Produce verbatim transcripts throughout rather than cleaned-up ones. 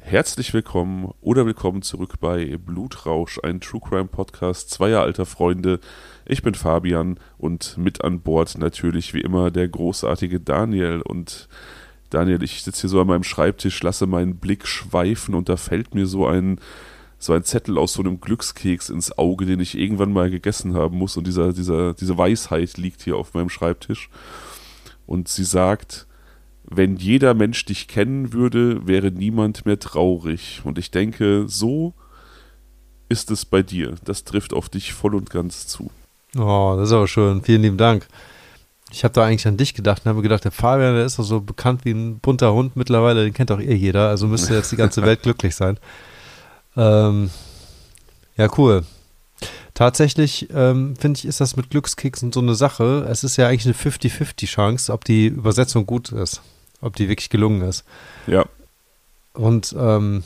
Herzlich willkommen oder willkommen zurück bei Blutrausch, ein True Crime Podcast zweier alter Freunde. Ich bin Fabian und mit an Bord natürlich wie immer der großartige Daniel. Und Daniel, ich sitze hier so an meinem Schreibtisch, lasse meinen Blick schweifen und da fällt mir so ein, so ein Zettel aus so einem Glückskeks ins Auge, den ich irgendwann mal gegessen haben muss. Und dieser, dieser, diese Weisheit liegt hier auf meinem Schreibtisch. Und sie sagt: Wenn jeder Mensch dich kennen würde, wäre niemand mehr traurig. Und ich denke, so ist es bei dir. Das trifft auf dich voll und ganz zu. Oh, das ist aber schön. Vielen lieben Dank. Ich habe da eigentlich an dich gedacht und habe mir gedacht, der Fabian, der ist doch so bekannt wie ein bunter Hund mittlerweile, den kennt doch eh jeder, also müsste jetzt die ganze Welt glücklich sein. Ähm, ja, cool. Tatsächlich, ähm, finde ich, ist das mit Glückskeksen so eine Sache. Es ist ja eigentlich eine fünfzig fünfzig Chance, ob die Übersetzung gut ist. Ob die wirklich gelungen ist. Ja. Und ähm,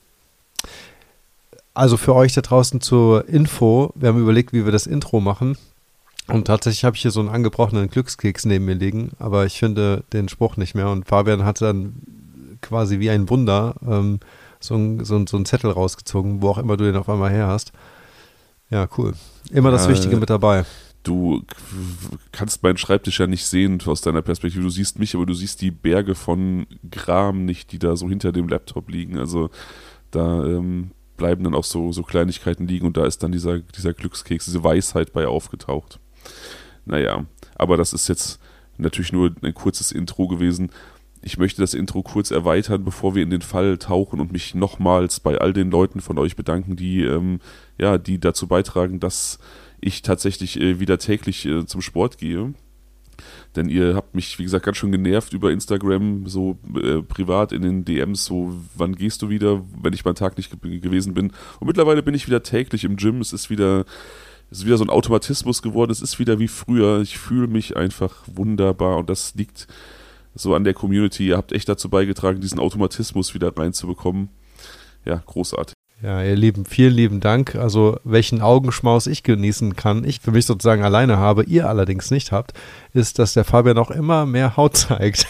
also für euch da draußen zur Info, wir haben überlegt, wie wir das Intro machen. Und tatsächlich habe ich hier so einen angebrochenen Glückskeks neben mir liegen, aber ich finde den Spruch nicht mehr. Und Fabian hat dann quasi wie ein Wunder ähm, so, ein, so, ein, so einen Zettel rausgezogen, wo auch immer du den auf einmal her hast. Ja, cool. Immer das Ja, Wichtige mit dabei. Du kannst meinen Schreibtisch ja nicht sehen aus deiner Perspektive. Du siehst mich, aber du siehst die Berge von Gram nicht, die da so hinter dem Laptop liegen. Also da ähm, bleiben dann auch so, so Kleinigkeiten liegen und da ist dann dieser, dieser Glückskeks, diese Weisheit bei aufgetaucht. Naja, aber das ist jetzt natürlich nur ein kurzes Intro gewesen. Ich möchte das Intro kurz erweitern, bevor wir in den Fall tauchen und mich nochmals bei all den Leuten von euch bedanken, die, ähm, ja, die dazu beitragen, dass ich tatsächlich äh, wieder täglich äh, zum Sport gehe. Denn ihr habt mich, wie gesagt, ganz schön genervt über Instagram, so äh, privat in den D Ms, so wann gehst du wieder, wenn ich mal einen Tag nicht ge- gewesen bin. Und mittlerweile bin ich wieder täglich im Gym. Es ist wieder, es ist wieder so ein Automatismus geworden. Es ist wieder wie früher. Ich fühle mich einfach wunderbar und das liegt so an der Community. Ihr habt echt dazu beigetragen, diesen Automatismus wieder reinzubekommen. Ja, großartig. Ja, ihr Lieben, vielen lieben Dank. Also welchen Augenschmaus ich genießen kann, ich für mich sozusagen alleine habe, ihr allerdings nicht habt, ist, dass der Fabian auch immer mehr Haut zeigt.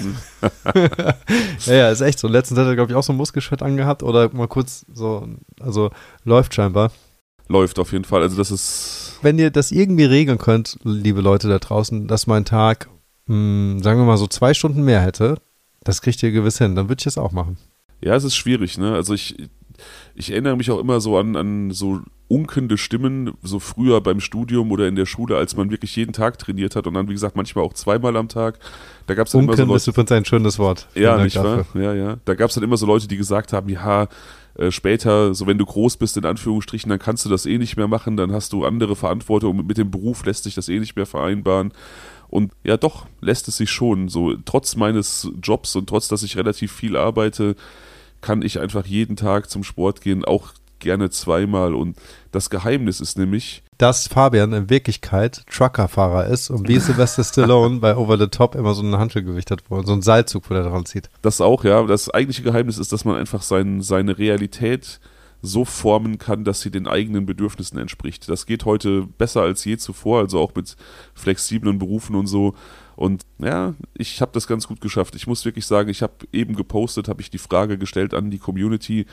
ja, ja, ist echt so. Letztens hat er, glaube ich, auch so ein Muskelschwert angehabt oder mal kurz so, also läuft scheinbar. Läuft auf jeden Fall. Also das ist... Wenn ihr das irgendwie regeln könnt, liebe Leute da draußen, dass mein Tag, mh, sagen wir mal so zwei Stunden mehr hätte, das kriegt ihr gewiss hin, dann würde ich das auch machen. Ja, es ist schwierig, ne? Also ich... Ich erinnere mich auch immer so an, an so unkende Stimmen, so früher beim Studium oder in der Schule, als man wirklich jeden Tag trainiert hat und dann, wie gesagt, manchmal auch zweimal am Tag. Da gab's dann immer so Unken Leute, ist übrigens ein schönes Wort. ja, nicht wahr? Ja, ja. Da gab es dann immer so Leute, die gesagt haben, ja, äh, später, so wenn du groß bist, in Anführungsstrichen, dann kannst du das eh nicht mehr machen, dann hast du andere Verantwortung und mit dem Beruf lässt sich das eh nicht mehr vereinbaren. Und ja, doch, lässt es sich schon. So, trotz meines Jobs und trotz, dass ich relativ viel arbeite, kann ich einfach jeden Tag zum Sport gehen, auch gerne zweimal. Und das Geheimnis ist nämlich, dass Fabian in Wirklichkeit Truckerfahrer ist und wie Sylvester Stallone bei Over the Top immer so ein Hantelgewicht hat, wo so ein Seilzug, wo der dran zieht. das auch, ja, das eigentliche Geheimnis ist, dass man einfach sein, seine Realität so formen kann, dass sie den eigenen Bedürfnissen entspricht. Das geht heute besser als je zuvor, also auch mit flexiblen Berufen und so. Und ja, ich habe das ganz gut geschafft. Ich muss wirklich sagen, ich habe eben gepostet, habe ich die Frage gestellt an die Community,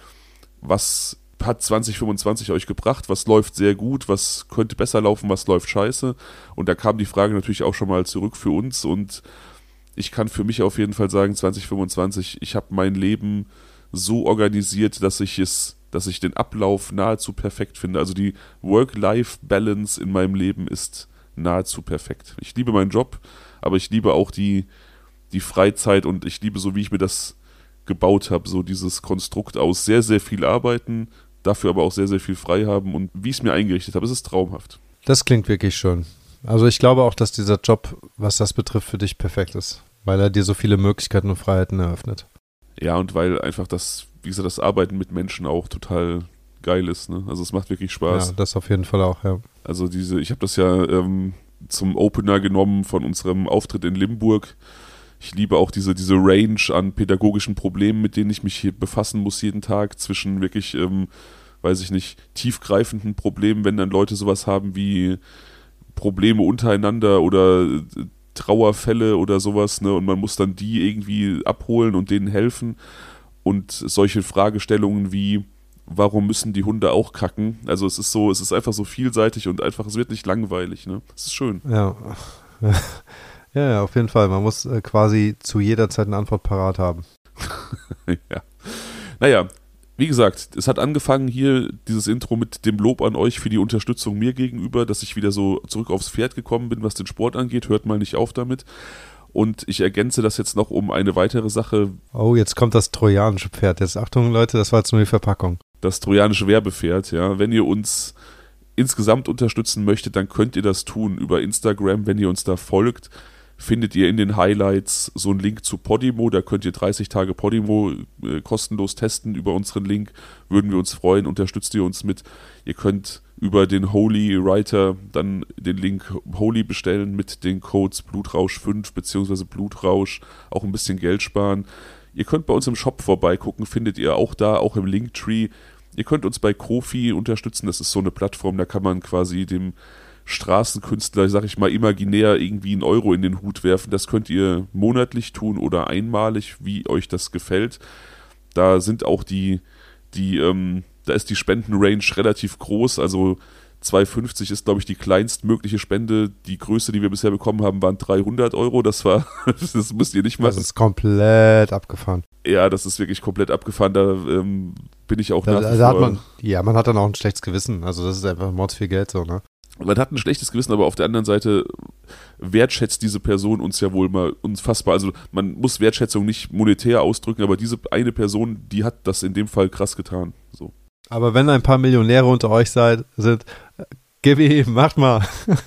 was hat zwanzig fünfundzwanzig euch gebracht, was läuft sehr gut, was könnte besser laufen, was läuft scheiße. Und da kam die Frage natürlich auch schon mal zurück für uns und ich kann für mich auf jeden Fall sagen, zwanzig fünfundzwanzig, ich habe mein Leben so organisiert, dass ich es, dass ich den Ablauf nahezu perfekt finde. Also die Work-Life-Balance in meinem Leben ist nahezu perfekt. Ich liebe meinen Job, aber ich liebe auch die, die Freizeit und ich liebe so, wie ich mir das gebaut habe, so dieses Konstrukt aus sehr, sehr viel arbeiten, dafür aber auch sehr, sehr viel frei haben und wie ich es mir eingerichtet habe, es ist traumhaft. Das klingt wirklich schön. Also ich glaube auch, dass dieser Job, was das betrifft, für dich perfekt ist, weil er dir so viele Möglichkeiten und Freiheiten eröffnet. Ja, und weil einfach das, wie gesagt, das Arbeiten mit Menschen auch total geil ist, ne? Also es macht wirklich Spaß. Ja, das auf jeden Fall auch, ja. Also diese, ich habe das ja ähm, zum Opener genommen von unserem Auftritt in Limburg. Ich liebe auch diese, diese Range an pädagogischen Problemen, mit denen ich mich hier befassen muss jeden Tag, zwischen wirklich, ähm, weiß ich nicht, tiefgreifenden Problemen, wenn dann Leute sowas haben wie Probleme untereinander oder äh, Trauerfälle oder sowas, ne? Und man muss dann die irgendwie abholen und denen helfen. und solche Fragestellungen wie, warum müssen die Hunde auch kacken? Also es ist so, es ist einfach so vielseitig und einfach, es wird nicht langweilig, ne? Es ist schön. Ja. Ja, ja, auf jeden Fall. Man muss äh, quasi zu jeder Zeit eine Antwort parat haben. Ja. Naja, wie gesagt, es hat angefangen hier, dieses Intro mit dem Lob an euch für die Unterstützung mir gegenüber, dass ich wieder so zurück aufs Pferd gekommen bin, was den Sport angeht. Hört mal nicht auf damit. Und ich ergänze das jetzt noch um eine weitere Sache. Oh, jetzt kommt das trojanische Pferd. Jetzt Achtung, Leute, das war jetzt nur die Verpackung. Das trojanische Werbepferd, ja. Wenn ihr uns insgesamt unterstützen möchtet, dann könnt ihr das tun über Instagram, wenn ihr uns da folgt. Findet ihr in den Highlights so einen Link zu Podimo, da könnt ihr dreißig Tage Podimo äh, kostenlos testen über unseren Link, würden wir uns freuen, unterstützt ihr uns mit. Ihr könnt über den Holy Writer dann den Link Holy bestellen mit den Codes Blutrausch fünf bzw. Blutrausch, auch ein bisschen Geld sparen. Ihr könnt bei uns im Shop vorbeigucken, findet ihr auch da, auch im Linktree. Ihr könnt uns bei Ko-fi unterstützen, das ist so eine Plattform, da kann man quasi dem Straßenkünstler, sag ich mal, imaginär irgendwie einen Euro in den Hut werfen. Das könnt ihr monatlich tun oder einmalig, wie euch das gefällt. Da sind auch die, die ähm, da ist die Spendenrange relativ groß, also zwei fünfzig ist, glaube ich, die kleinstmögliche Spende. Die größte, die wir bisher bekommen haben, waren dreihundert Euro. Das war, das müsst ihr nicht machen. Das ist komplett abgefahren. Ja, das ist wirklich komplett abgefahren. Da ähm, bin ich auch da, nach wie da hat vor... man, ja, man hat dann auch ein schlechtes Gewissen. Also das ist einfach mords viel Geld so, ne? Man hat ein schlechtes Gewissen, aber auf der anderen Seite wertschätzt diese Person uns ja wohl mal unfassbar. Also man muss Wertschätzung nicht monetär ausdrücken, aber diese eine Person, die hat das in dem Fall krass getan. So. Aber wenn ein paar Millionäre unter euch seid, sind, gib ihm, macht mal.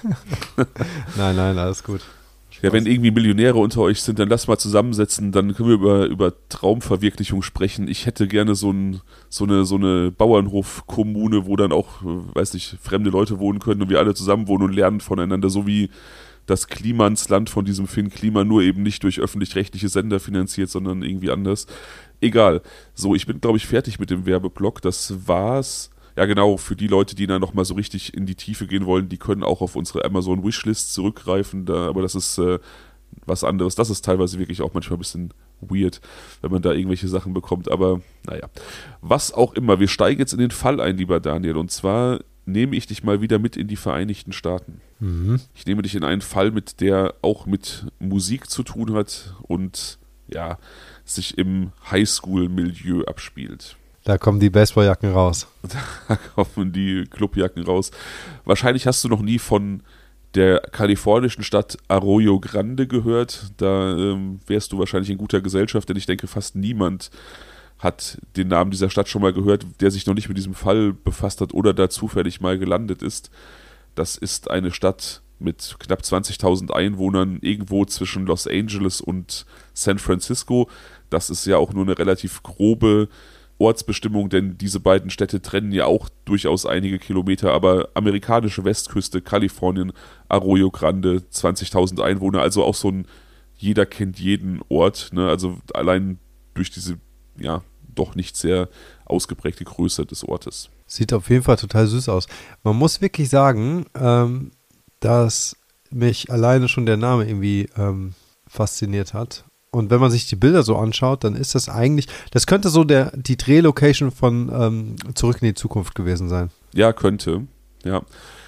Nein, nein, alles gut. Ja, wenn irgendwie Millionäre unter euch sind, dann lasst mal zusammensetzen, dann können wir über, über Traumverwirklichung sprechen. Ich hätte gerne so, ein, so eine, so eine Bauernhof-Kommune, wo dann auch, weiß nicht, fremde Leute wohnen können und wir alle zusammen wohnen und lernen voneinander, so wie das Klimansland von diesem Finn Klima, nur eben nicht durch öffentlich-rechtliche Sender finanziert, sondern irgendwie anders. Egal. So, ich bin, glaube ich, fertig mit dem Werbeblock. Das war's. Ja, genau, für die Leute, die dann nochmal so richtig in die Tiefe gehen wollen, die können auch auf unsere Amazon-Wishlist zurückgreifen, da, aber das ist äh, was anderes. Das ist teilweise wirklich auch manchmal ein bisschen weird, wenn man da irgendwelche Sachen bekommt, aber naja. Was auch immer, wir steigen jetzt in den Fall ein, lieber Daniel, und zwar nehme ich dich mal wieder mit in die Vereinigten Staaten. Mhm. Ich nehme dich in einen Fall mit, der auch mit Musik zu tun hat und ja, sich im Highschool-Milieu abspielt. Da kommen die Baseballjacken raus. Da kommen die Clubjacken raus. Wahrscheinlich hast du noch nie von der kalifornischen Stadt Arroyo Grande gehört. Da ähm, wärst du wahrscheinlich in guter Gesellschaft, denn ich denke, fast niemand hat den Namen dieser Stadt schon mal gehört, der sich noch nicht mit diesem Fall befasst hat oder da zufällig mal gelandet ist. Das ist eine Stadt mit knapp zwanzigtausend Einwohnern, irgendwo zwischen Los Angeles und San Francisco. Das ist ja auch nur eine relativ grobe Ortsbestimmung, denn diese beiden Städte trennen ja auch durchaus einige Kilometer, aber amerikanische Westküste, Kalifornien, Arroyo Grande, zwanzigtausend Einwohner, also auch so ein jeder kennt jeden Ort, ne? Also allein durch diese, ja, doch nicht sehr ausgeprägte Größe des Ortes. Sieht auf jeden Fall total süß aus. Man muss wirklich sagen, ähm, dass mich alleine schon der Name irgendwie ähm, fasziniert hat. Und wenn man sich die Bilder so anschaut, dann ist das eigentlich, das könnte so der, die Drehlocation von ähm, Zurück in die Zukunft gewesen sein. Ja, könnte. Ja.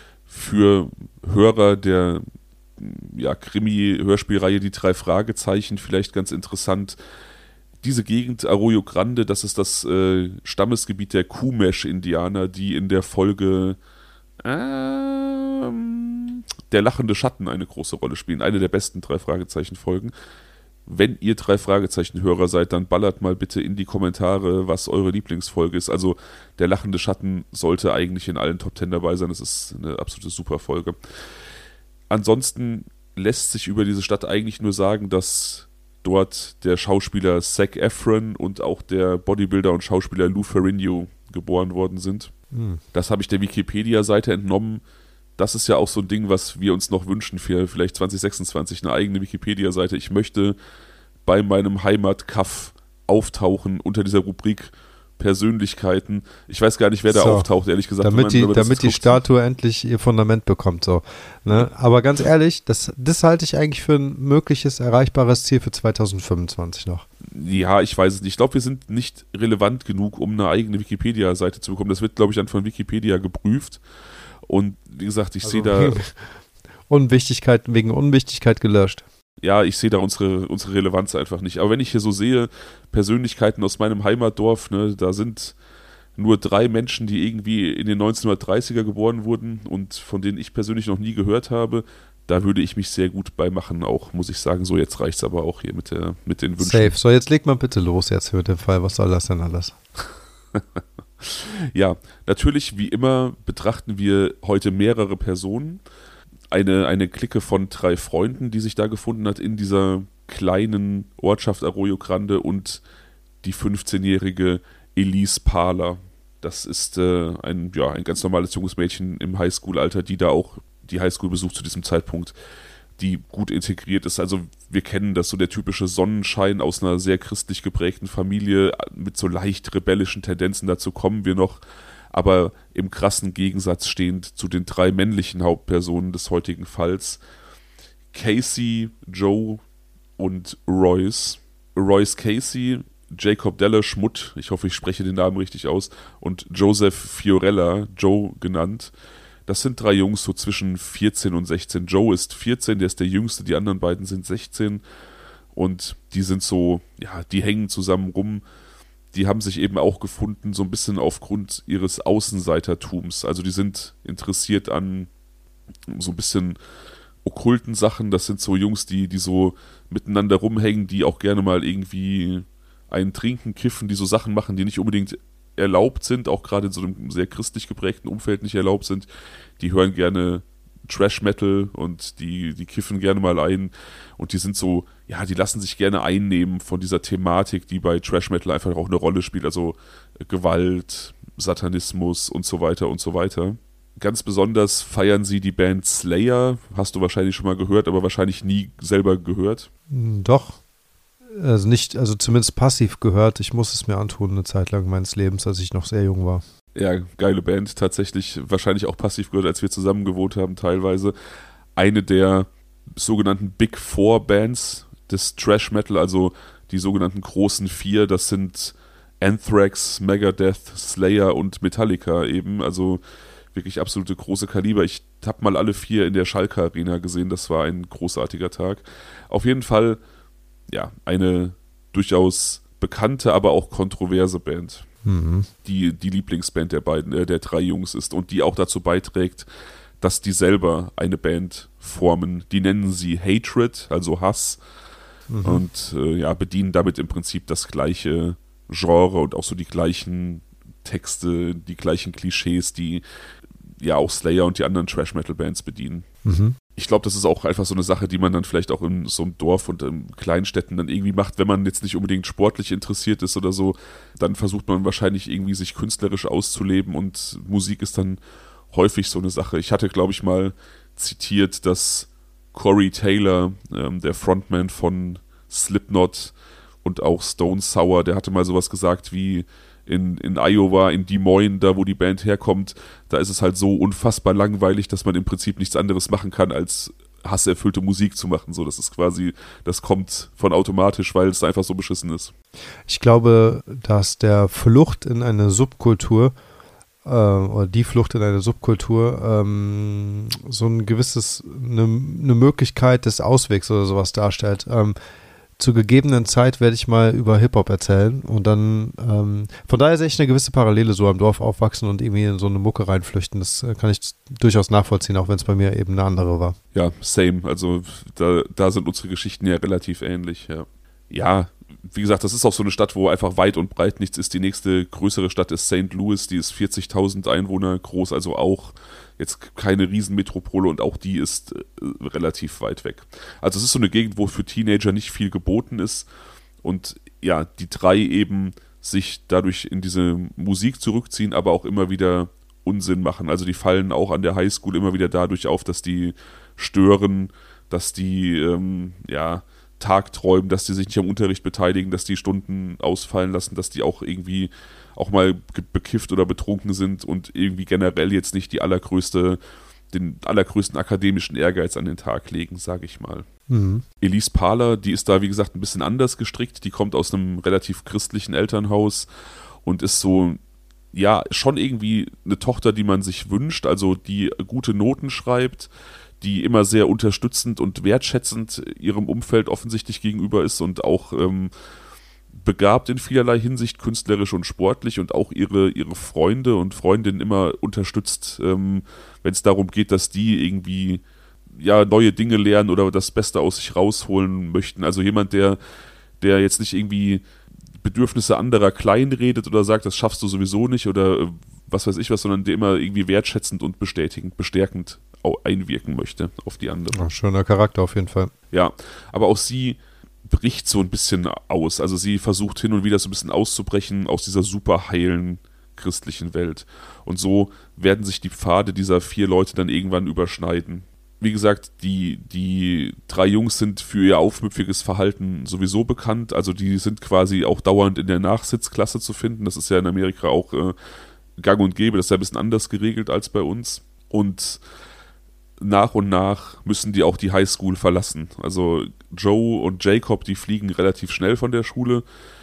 Für Hörer der ja, Krimi-Hörspielreihe Die drei Fragezeichen vielleicht ganz interessant. Diese Gegend, Arroyo Grande, das ist das äh, Stammesgebiet der Chumash-Indianer, die in der Folge ähm, Der lachende Schatten eine große Rolle spielen. Eine der besten drei Fragezeichen-Folgen. Wenn ihr drei Fragezeichen-Hörer seid, dann ballert mal bitte in die Kommentare, was eure Lieblingsfolge ist. Also der lachende Schatten sollte eigentlich in allen Top Ten dabei sein. Das ist eine absolute super Folge. Ansonsten lässt sich über diese Stadt eigentlich nur sagen, dass dort der Schauspieler Zac Efron und auch der Bodybuilder und Schauspieler Lou Ferrigno geboren worden sind. Mhm. Das habe ich der Wikipedia-Seite entnommen. Das ist ja auch so ein Ding, was wir uns noch wünschen für vielleicht zwanzig sechsundzwanzig, eine eigene Wikipedia-Seite. Ich möchte bei meinem Heimatkaff auftauchen unter dieser Rubrik Persönlichkeiten. Ich weiß gar nicht, wer da so auftaucht, ehrlich gesagt. Damit man, die, damit die Statue endlich ihr Fundament bekommt. So. Ne? Aber ganz ehrlich, das, das halte ich eigentlich für ein mögliches, erreichbares Ziel für zwanzig fünfundzwanzig noch. Ja, ich weiß es nicht. Ich glaube, wir sind nicht relevant genug, um eine eigene Wikipedia-Seite zu bekommen. Das wird, glaube ich, dann von Wikipedia geprüft. Und wie gesagt, ich Also, sehe da... Unwichtigkeit, wegen Unwichtigkeit gelöscht. Ja, ich sehe da unsere, unsere Relevanz einfach nicht. Aber wenn ich hier so sehe, Persönlichkeiten aus meinem Heimatdorf, ne, da sind nur drei Menschen, die irgendwie in den neunzehnhundertdreißiger geboren wurden und von denen ich persönlich noch nie gehört habe, da würde ich mich sehr gut bei machen, auch, muss ich sagen. So, jetzt reicht es aber auch hier mit, der, mit den Wünschen. Safe. So, jetzt leg mal bitte los jetzt für den Fall. Was soll das denn alles? Ja, natürlich, wie immer, betrachten wir heute mehrere Personen. Eine, eine Clique von drei Freunden, die sich da gefunden hat in dieser kleinen Ortschaft Arroyo Grande und die fünfzehnjährige Elise Parler. Das ist äh, ein, ja, ein ganz normales junges Mädchen im Highschool-Alter, die da auch die Highschool besucht zu diesem Zeitpunkt, die gut integriert ist. Also wir kennen das, so der typische Sonnenschein aus einer sehr christlich geprägten Familie mit so leicht rebellischen Tendenzen, dazu kommen wir noch. Aber im krassen Gegensatz stehend zu den drei männlichen Hauptpersonen des heutigen Falls, Casey, Joe und Royce. Royce Casey, Jacob Della Schmutt, ich hoffe, ich spreche den Namen richtig aus, und Joseph Fiorella, Joe genannt. Das sind drei Jungs so zwischen vierzehn und sechzehn. Joe ist vierzehn, der ist der Jüngste, die anderen beiden sind sechzehn. Und die sind so, ja, die hängen zusammen rum. Die haben sich eben auch gefunden, so ein bisschen aufgrund ihres Außenseitertums. Also die sind interessiert an so ein bisschen okkulten Sachen. Das sind so Jungs, die, die so miteinander rumhängen, die auch gerne mal irgendwie einen trinken, kiffen, die so Sachen machen, die nicht unbedingt erlaubt sind, auch gerade in so einem sehr christlich geprägten Umfeld nicht erlaubt sind. Die hören gerne Trash-Metal und die, die kiffen gerne mal ein und die sind so, ja, die lassen sich gerne einnehmen von dieser Thematik, die bei Trash-Metal einfach auch eine Rolle spielt, also Gewalt, Satanismus und so weiter und so weiter. Ganz besonders feiern sie die Band Slayer, hast du wahrscheinlich schon mal gehört, aber wahrscheinlich nie selber gehört. Doch. Also nicht, also zumindest passiv gehört. Ich muss es mir antun eine Zeit lang meines Lebens, als ich noch sehr jung war. Ja, geile Band, tatsächlich wahrscheinlich auch passiv gehört, als wir zusammen gewohnt haben teilweise. Eine der sogenannten Big Four Bands des Thrash Metal, also die sogenannten großen vier, das sind Anthrax, Megadeth, Slayer und Metallica eben, also wirklich absolute große Kaliber. Ich habe mal alle vier in der Schalke Arena gesehen, das war ein großartiger Tag. Auf jeden Fall, ja, eine durchaus bekannte, aber auch kontroverse Band, mhm. die die Lieblingsband der beiden, äh, der drei Jungs ist und die auch dazu beiträgt, dass die selber eine Band formen. Die nennen sie Hatred, also Hass, mhm. und äh, ja, bedienen damit im Prinzip das gleiche Genre und auch so die gleichen Texte, die gleichen Klischees, die ja auch Slayer und die anderen Trash-Metal-Bands bedienen. Mhm. Ich glaube, das ist auch einfach so eine Sache, die man dann vielleicht auch in so einem Dorf und in Kleinstädten dann irgendwie macht, wenn man jetzt nicht unbedingt sportlich interessiert ist oder so, dann versucht man wahrscheinlich irgendwie sich künstlerisch auszuleben und Musik ist dann häufig so eine Sache. Ich hatte, glaube ich, mal zitiert, dass Corey Taylor, ähm, der Frontman von Slipknot und auch Stone Sour, der hatte mal sowas gesagt wie in, in Iowa, in Des Moines, da wo die Band herkommt, da ist es halt so unfassbar langweilig, dass man im Prinzip nichts anderes machen kann, als hasserfüllte Musik zu machen. So, das ist quasi, das kommt von automatisch, weil es einfach so beschissen ist. Ich glaube, dass der Flucht in eine Subkultur äh, oder die Flucht in eine Subkultur ähm, so ein gewisses, eine, eine Möglichkeit des Auswegs oder sowas darstellt. Ähm, Zur gegebenen Zeit werde ich mal über Hip-Hop erzählen und dann, ähm, von daher sehe ich eine gewisse Parallele, so am Dorf aufwachsen und irgendwie in so eine Mucke reinflüchten. Das äh, kann ich durchaus nachvollziehen, auch wenn es bei mir eben eine andere war. Ja, same. Also da, da sind unsere Geschichten ja relativ ähnlich, ja. Ja, wie gesagt, das ist auch so eine Stadt, wo einfach weit und breit nichts ist. Die nächste größere Stadt ist Saint Louis, die ist vierzigtausend Einwohner groß, also auch jetzt keine Riesenmetropole und auch die ist äh, relativ weit weg. Also es ist so eine Gegend, wo für Teenager nicht viel geboten ist und ja, die drei eben sich dadurch in diese Musik zurückziehen, aber auch immer wieder Unsinn machen. Also die fallen auch an der Highschool immer wieder dadurch auf, dass die stören, dass die, ähm, ja, Tagträumen, dass die sich nicht am Unterricht beteiligen, dass die Stunden ausfallen lassen, dass die auch irgendwie auch mal bekifft oder betrunken sind und irgendwie generell jetzt nicht die allergrößte, den allergrößten akademischen Ehrgeiz an den Tag legen, sage ich mal. Mhm. Elise Parler, die ist da, wie gesagt, ein bisschen anders gestrickt. Die kommt aus einem relativ christlichen Elternhaus und ist so, ja, schon irgendwie eine Tochter, die man sich wünscht, also die gute Noten schreibt, die immer sehr unterstützend und wertschätzend ihrem Umfeld offensichtlich gegenüber ist und auch ähm, begabt in vielerlei Hinsicht, künstlerisch und sportlich, und auch ihre, ihre Freunde und Freundinnen immer unterstützt, ähm, wenn es darum geht, dass die irgendwie ja neue Dinge lernen oder das Beste aus sich rausholen möchten. Also jemand, der, der jetzt nicht irgendwie Bedürfnisse anderer kleinredet oder sagt, das schaffst du sowieso nicht oder äh, was weiß ich was, sondern der immer irgendwie wertschätzend und bestätigend, bestärkend auch einwirken möchte auf die anderen. Ja, schöner Charakter auf jeden Fall. Ja, aber auch sie bricht so ein bisschen aus. Also sie versucht hin und wieder so ein bisschen auszubrechen aus dieser super heilen christlichen Welt. Und so werden sich die Pfade dieser vier Leute dann irgendwann überschneiden. Wie gesagt, die, die drei Jungs sind für ihr aufmüpfiges Verhalten sowieso bekannt. Also die sind quasi auch dauernd in der Nachsitzklasse zu finden. Das ist ja in Amerika auch äh, gang und gäbe. Das ist ja ein bisschen anders geregelt als bei uns. Und nach und nach müssen die auch die Highschool verlassen. Also Joe und Jacob, die fliegen relativ schnell von der Schule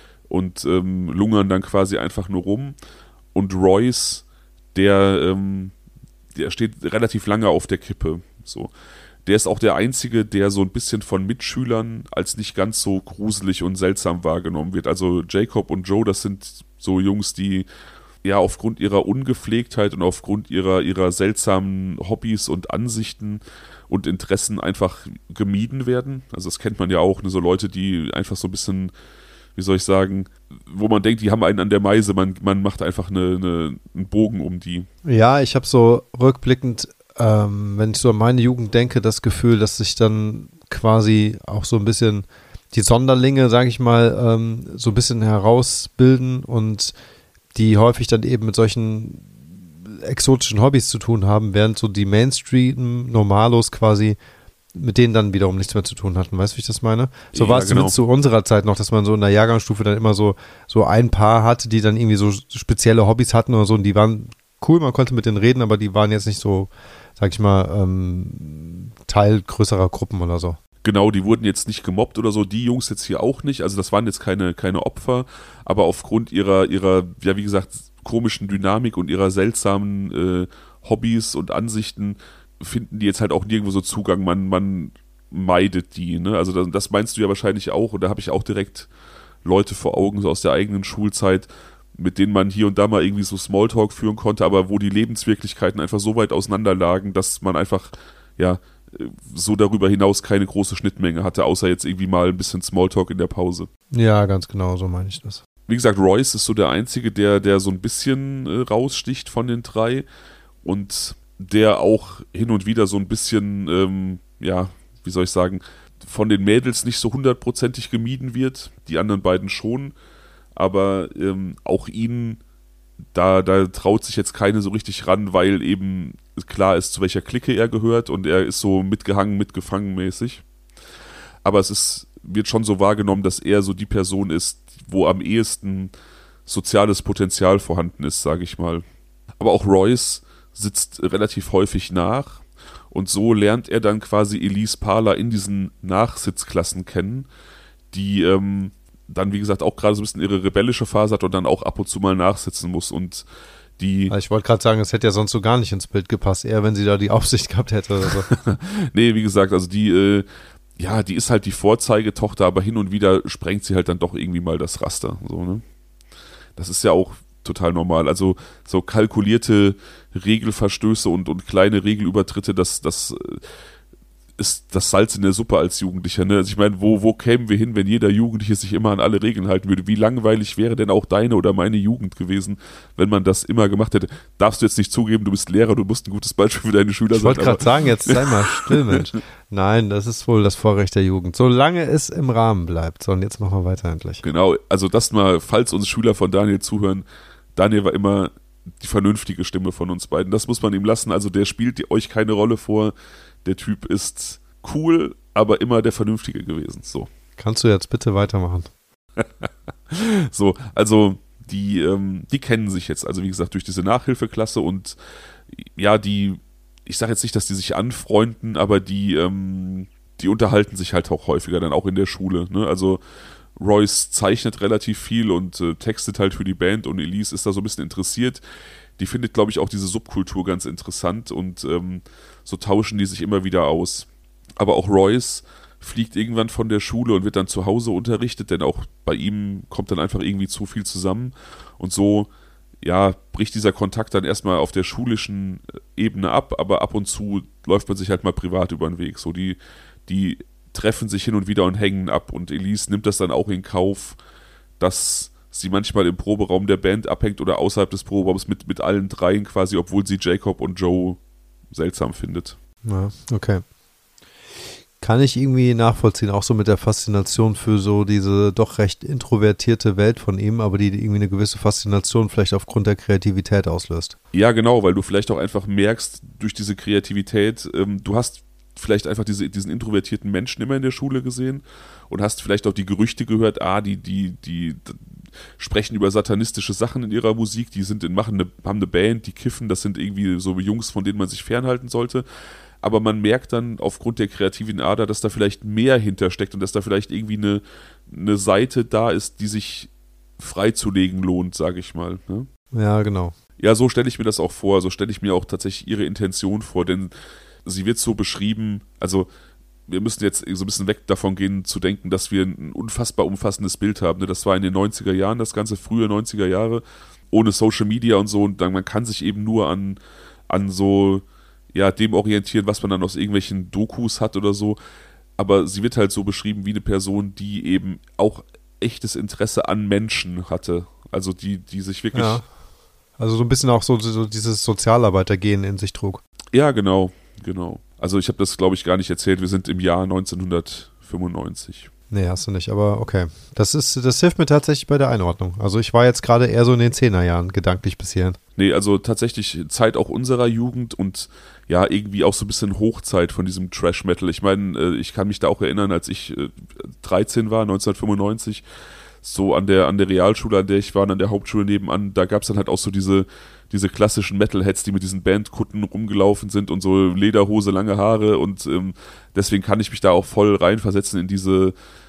und ähm, lungern dann quasi einfach nur rum. Und Royce, der, ähm, der steht relativ lange auf der Kippe. So. Der ist auch der Einzige, der so ein bisschen von Mitschülern als nicht ganz so gruselig und seltsam wahrgenommen wird. Also Jacob und Joe, das sind so Jungs, die ja aufgrund ihrer Ungepflegtheit und aufgrund ihrer, ihrer seltsamen Hobbys und Ansichten und Interessen einfach gemieden werden. Also das kennt man ja auch, ne, so Leute, die einfach so ein bisschen, wie soll ich sagen, wo man denkt, die haben einen an der Meise, man, man macht einfach eine, eine, einen Bogen um die. Ja, ich habe so rückblickend, ähm, wenn ich so an meine Jugend denke, das Gefühl, dass sich dann quasi auch so ein bisschen die Sonderlinge, sage ich mal, ähm, so ein bisschen herausbilden und die häufig dann eben mit solchen exotischen Hobbys zu tun haben, während so die Mainstream-Normalos quasi mit denen dann wiederum nichts mehr zu tun hatten. Weißt du, wie ich das meine? So Ja, war es genau. zumindest zu unserer Zeit noch, dass man so in der Jahrgangsstufe dann immer so, so ein Paar hatte, die dann irgendwie so spezielle Hobbys hatten oder so, und die waren cool, man konnte mit denen reden, aber die waren jetzt nicht so, sag ich mal, ähm, Teil größerer Gruppen oder so. Genau, die wurden jetzt nicht gemobbt oder so, die Jungs jetzt hier auch nicht, also das waren jetzt keine, keine Opfer, aber aufgrund ihrer, ihrer, ja wie gesagt, komischen Dynamik und ihrer seltsamen äh, Hobbys und Ansichten finden die jetzt halt auch nirgendwo so Zugang, man, man meidet die, ne? Also das, das meinst du ja wahrscheinlich auch, und da habe ich auch direkt Leute vor Augen, so aus der eigenen Schulzeit, mit denen man hier und da mal irgendwie so Smalltalk führen konnte, aber wo die Lebenswirklichkeiten einfach so weit auseinander lagen, dass man einfach, ja, so darüber hinaus keine große Schnittmenge hatte, außer jetzt irgendwie mal ein bisschen Smalltalk in der Pause. Ja, ganz genau, so meine ich das. Wie gesagt, Royce ist so der Einzige, der, der so ein bisschen äh, raussticht von den drei und der auch hin und wieder so ein bisschen, ähm, ja, wie soll ich sagen, von den Mädels nicht so hundertprozentig gemieden wird, die anderen beiden schon, aber ähm, auch ihn, da, da traut sich jetzt keine so richtig ran, weil eben klar ist, zu welcher Clique er gehört, und er ist so mitgehangen, mitgefangen mäßig. Aber es ist, wird schon so wahrgenommen, dass er so die Person ist, wo am ehesten soziales Potenzial vorhanden ist, sage ich mal. Aber auch Royce sitzt relativ häufig nach, und so lernt er dann quasi Elise Parler in diesen Nachsitzklassen kennen, die ähm, dann, wie gesagt, auch gerade so ein bisschen ihre rebellische Phase hat und dann auch ab und zu mal nachsitzen muss, und die... Ich wollte gerade sagen, es hätte ja sonst so gar nicht ins Bild gepasst, eher wenn sie da die Aufsicht gehabt hätte oder so. Nee, wie gesagt, also die, äh, ja, die ist halt die Vorzeigetochter, aber hin und wieder sprengt sie halt dann doch irgendwie mal das Raster, so, ne? Das ist ja auch total normal. Also so kalkulierte Regelverstöße und, und kleine Regelübertritte, das, das ist das Salz in der Suppe als Jugendlicher, ne? Also ich meine, wo, wo kämen wir hin, wenn jeder Jugendliche sich immer an alle Regeln halten würde? Wie langweilig wäre denn auch deine oder meine Jugend gewesen, wenn man das immer gemacht hätte? Darfst du jetzt nicht zugeben, du bist Lehrer, du musst ein gutes Beispiel für deine Schüler sein. Ich wollte gerade sagen, jetzt sei mal still, Mensch. Nein, das ist wohl das Vorrecht der Jugend. Solange es im Rahmen bleibt. So, und jetzt machen wir weiter endlich. Genau, also das mal, falls uns Schüler von Daniel zuhören, Daniel war immer die vernünftige Stimme von uns beiden. Das muss man ihm lassen. Also der spielt euch keine Rolle vor. Der Typ ist cool, aber immer der Vernünftige gewesen. So. Kannst du jetzt bitte weitermachen? So, also die, ähm, die kennen sich jetzt, also wie gesagt, durch diese Nachhilfeklasse, und ja, die, ich sage jetzt nicht, dass die sich anfreunden, aber die, ähm, die unterhalten sich halt auch häufiger dann auch in der Schule. Ne? Also Royce zeichnet relativ viel und äh, textet halt für die Band und Elise ist da so ein bisschen interessiert. Die findet, glaube ich, auch diese Subkultur ganz interessant und ähm, so tauschen die sich immer wieder aus. Aber auch Royce fliegt irgendwann von der Schule und wird dann zu Hause unterrichtet, denn auch bei ihm kommt dann einfach irgendwie zu viel zusammen. Und so, ja, bricht dieser Kontakt dann erstmal auf der schulischen Ebene ab, aber ab und zu läuft man sich halt mal privat über den Weg. So, die, die treffen sich hin und wieder und hängen ab. Und Elise nimmt das dann auch in Kauf, dass sie manchmal im Proberaum der Band abhängt oder außerhalb des Proberaums mit, mit allen dreien quasi, obwohl sie Jacob und Joe seltsam findet. Ja, okay. Kann ich irgendwie nachvollziehen, auch so mit der Faszination für so diese doch recht introvertierte Welt von ihm, aber die irgendwie eine gewisse Faszination vielleicht aufgrund der Kreativität auslöst. Ja, genau, weil du vielleicht auch einfach merkst, durch diese Kreativität, ähm, du hast vielleicht einfach diese, diesen introvertierten Menschen immer in der Schule gesehen und hast vielleicht auch die Gerüchte gehört, ah, die, die, die, die sprechen über satanistische Sachen in ihrer Musik, die sind in, machen eine, haben eine Band, die kiffen, das sind irgendwie so Jungs, von denen man sich fernhalten sollte. Aber man merkt dann aufgrund der kreativen Ader, dass da vielleicht mehr hintersteckt und dass da vielleicht irgendwie eine, eine Seite da ist, die sich freizulegen lohnt, sage ich mal. Ne? Ja, genau. Ja, so stelle ich mir das auch vor, so stelle ich mir auch tatsächlich ihre Intention vor, denn sie wird so beschrieben, also wir müssen jetzt so ein bisschen weg davon gehen, zu denken, dass wir ein unfassbar umfassendes Bild haben. Ne? Das war in den neunziger Jahren, das ganze frühe neunziger Jahre, ohne Social Media und so, und dann, man kann sich eben nur an, an so ja, dem orientieren, was man dann aus irgendwelchen Dokus hat oder so. Aber sie wird halt so beschrieben wie eine Person, die eben auch echtes Interesse an Menschen hatte. Also die, die sich wirklich... Ja. Also so ein bisschen auch so, so dieses Sozialarbeitergehen in sich trug. Ja, genau, genau. Also ich habe das, glaube ich, gar nicht erzählt. Wir sind im Jahr neunzehnhundertfünfundneunzig. Nee, hast du nicht, aber okay. Das ist, das hilft mir tatsächlich bei der Einordnung. Also ich war jetzt gerade eher so in den Zehnerjahren gedanklich bis hierhin. Nee, also tatsächlich Zeit auch unserer Jugend und ja, irgendwie auch so ein bisschen Hochzeit von diesem Trash-Metal. Ich meine, ich kann mich da auch erinnern, als ich dreizehn war, neunzehnhundertfünfundneunzig, so an der, an der Realschule, an der ich war, an der Hauptschule nebenan, da gab es dann halt auch so diese, diese klassischen Metalheads, die mit diesen Bandkutten rumgelaufen sind und so Lederhose, lange Haare, und ähm, deswegen kann ich mich da auch voll reinversetzen in diese,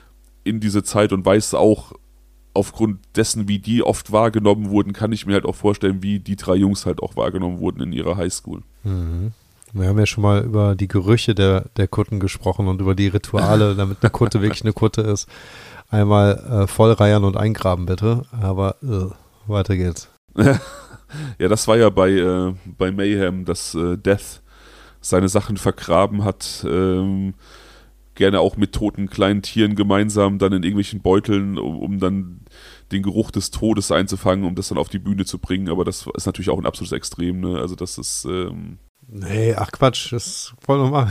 in diese Zeit und weiß auch, aufgrund dessen, wie die oft wahrgenommen wurden, kann ich mir halt auch vorstellen, wie die drei Jungs halt auch wahrgenommen wurden in ihrer Highschool. Mhm. Wir haben ja schon mal über die Gerüche der, der Kutten gesprochen und über die Rituale, damit eine Kutte wirklich eine Kutte ist. Einmal äh, vollreiern und eingraben, bitte. Aber äh, weiter geht's. Ja, das war ja bei, äh, bei Mayhem, dass äh, Death seine Sachen vergraben hat, ähm, gerne auch mit toten kleinen Tieren gemeinsam, dann in irgendwelchen Beuteln, um, um dann den Geruch des Todes einzufangen, um das dann auf die Bühne zu bringen. Aber das ist natürlich auch ein absolutes Extrem, ne? Also das ist... Ähm nee, ach Quatsch, das ist voll normal.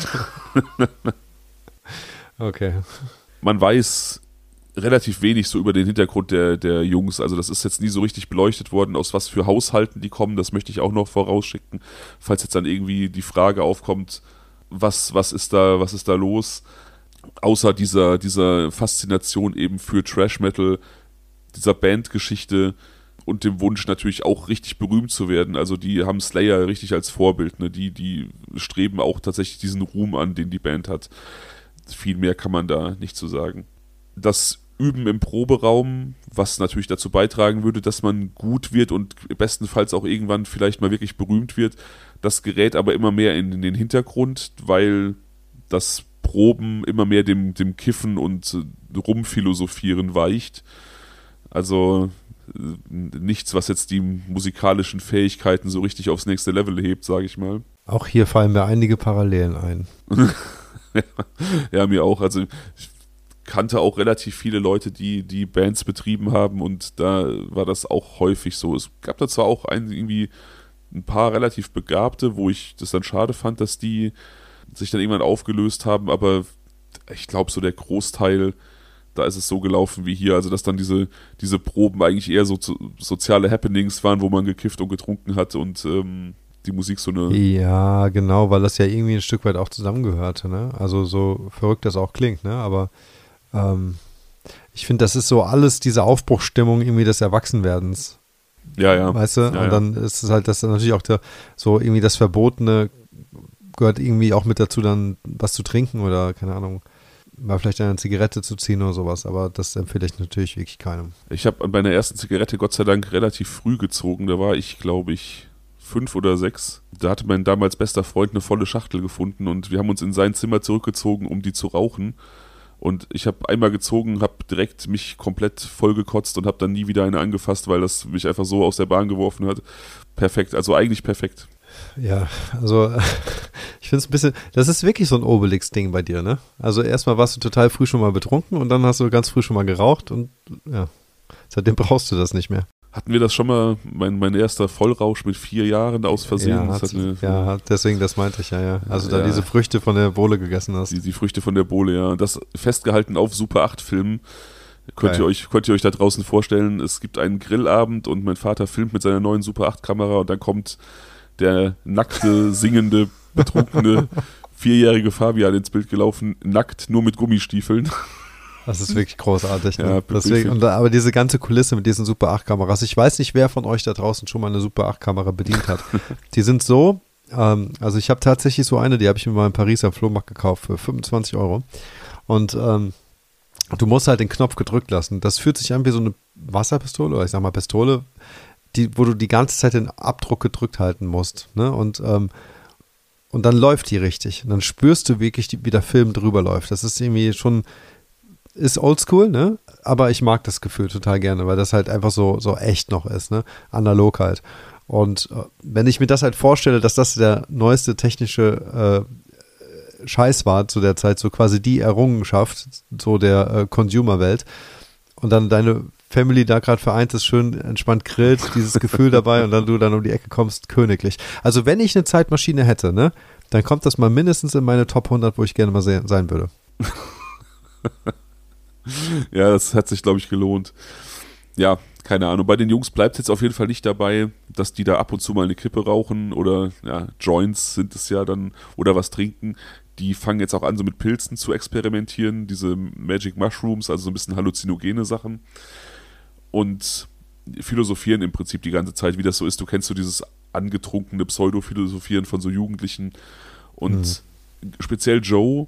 Okay. Man weiß relativ wenig so über den Hintergrund der, der Jungs. Also das ist jetzt nie so richtig beleuchtet worden, aus was für Haushalten die kommen. Das möchte ich auch noch vorausschicken, falls jetzt dann irgendwie die Frage aufkommt, was, was ist da, was ist da los? Außer dieser, dieser Faszination eben für Trash Metal, dieser Bandgeschichte und dem Wunsch natürlich auch richtig berühmt zu werden. Also die haben Slayer richtig als Vorbild, ne? Die, die streben auch tatsächlich diesen Ruhm an, den die Band hat. Viel mehr kann man da nicht zu sagen. Das Üben im Proberaum, was natürlich dazu beitragen würde, dass man gut wird und bestenfalls auch irgendwann vielleicht mal wirklich berühmt wird, das gerät aber immer mehr in den Hintergrund, weil das Proben immer mehr dem, dem Kiffen und Rumphilosophieren weicht. Also nichts, was jetzt die musikalischen Fähigkeiten so richtig aufs nächste Level hebt, sage ich mal. Auch hier fallen mir einige Parallelen ein. ja, ja, mir auch. Also ich kannte auch relativ viele Leute, die die Bands betrieben haben, und da war das auch häufig so. Es gab da zwar auch ein, irgendwie ein paar relativ Begabte, wo ich das dann schade fand, dass die sich dann irgendwann aufgelöst haben, aber ich glaube, so der Großteil, da ist es so gelaufen wie hier, also dass dann diese, diese Proben eigentlich eher so zu, soziale Happenings waren, wo man gekifft und getrunken hat und ähm, die Musik so eine... Ja, genau, weil das ja irgendwie ein Stück weit auch zusammengehörte, ne? Also so verrückt das auch klingt, ne? Aber ähm, ich finde, das ist so alles diese Aufbruchsstimmung irgendwie des Erwachsenwerdens. Ja, ja. Weißt du? Ja, und dann ja. ist es halt das dann natürlich auch der, so irgendwie das verbotene gehört irgendwie auch mit dazu, dann was zu trinken oder, keine Ahnung, mal vielleicht eine Zigarette zu ziehen oder sowas, aber das empfehle ich natürlich wirklich keinem. Ich habe an meiner ersten Zigarette Gott sei Dank relativ früh gezogen. Da war ich, glaube ich, fünf oder sechs. Da hatte mein damals bester Freund eine volle Schachtel gefunden und wir haben uns in sein Zimmer zurückgezogen, um die zu rauchen. Und ich habe einmal gezogen, habe direkt mich komplett vollgekotzt und habe dann nie wieder eine angefasst, weil das mich einfach so aus der Bahn geworfen hat. Perfekt, also eigentlich perfekt. Ja, also ich finde es ein bisschen, das ist wirklich so ein Obelix-Ding bei dir, ne? Also erstmal warst du total früh schon mal betrunken und dann hast du ganz früh schon mal geraucht und ja, seitdem brauchst du das nicht mehr. Hatten wir das schon mal, mein, mein erster Vollrausch mit vier Jahren aus Versehen? Ja, das hat, hat eine, ja deswegen, das meinte ich, ja, ja. Also da ja, diese Früchte von der Bohle gegessen hast. Die, die Früchte von der Bohle, ja. Das festgehalten auf Super acht Filmen. Könnt ihr, euch, könnt ihr euch da draußen vorstellen, es gibt einen Grillabend und mein Vater filmt mit seiner neuen Super acht Kamera und dann kommt der nackte, singende, betrunkene, vierjährige Fabian ins Bild gelaufen, nackt, nur mit Gummistiefeln. Das ist wirklich großartig. Ne? Ja, Deswegen, und, aber diese ganze Kulisse mit diesen Super acht Kameras, ich weiß nicht, wer von euch da draußen schon mal eine Super acht Kamera bedient hat. Die sind so, ähm, also ich habe tatsächlich so eine, die habe ich mir mal in Paris am Flohmarkt gekauft für fünfundzwanzig Euro. Und ähm, du musst halt den Knopf gedrückt lassen. Das fühlt sich an wie so eine Wasserpistole oder ich sag mal Pistole, die, wo du die ganze Zeit den Abdruck gedrückt halten musst. Ne? Und, ähm, und dann läuft die richtig. Und dann spürst du wirklich, wie der Film drüber läuft. Das ist irgendwie schon, ist oldschool, ne? Aber ich mag das Gefühl total gerne, weil das halt einfach so, so echt noch ist, ne? Analog halt. Und äh, wenn ich mir das halt vorstelle, dass das der neueste technische äh, Scheiß war zu der Zeit, so quasi die Errungenschaft so der äh, Consumer-Welt und dann deine Family da gerade vereint ist, schön entspannt grillt, dieses Gefühl dabei und dann du dann um die Ecke kommst, königlich. Also wenn ich eine Zeitmaschine hätte, ne, dann kommt das mal mindestens in meine Top hundert, wo ich gerne mal se- sein würde. Ja, das hat sich, glaube ich, gelohnt. Ja, keine Ahnung. Bei den Jungs bleibt es jetzt auf jeden Fall nicht dabei, dass die da ab und zu mal eine Kippe rauchen oder ja, Joints sind es ja dann oder was trinken. Die fangen jetzt auch an, so mit Pilzen zu experimentieren, diese Magic Mushrooms, also so ein bisschen halluzinogene Sachen. Und philosophieren im Prinzip die ganze Zeit, wie das so ist. Du kennst so dieses angetrunkene Pseudo-Philosophieren von so Jugendlichen. Und mhm. speziell Joe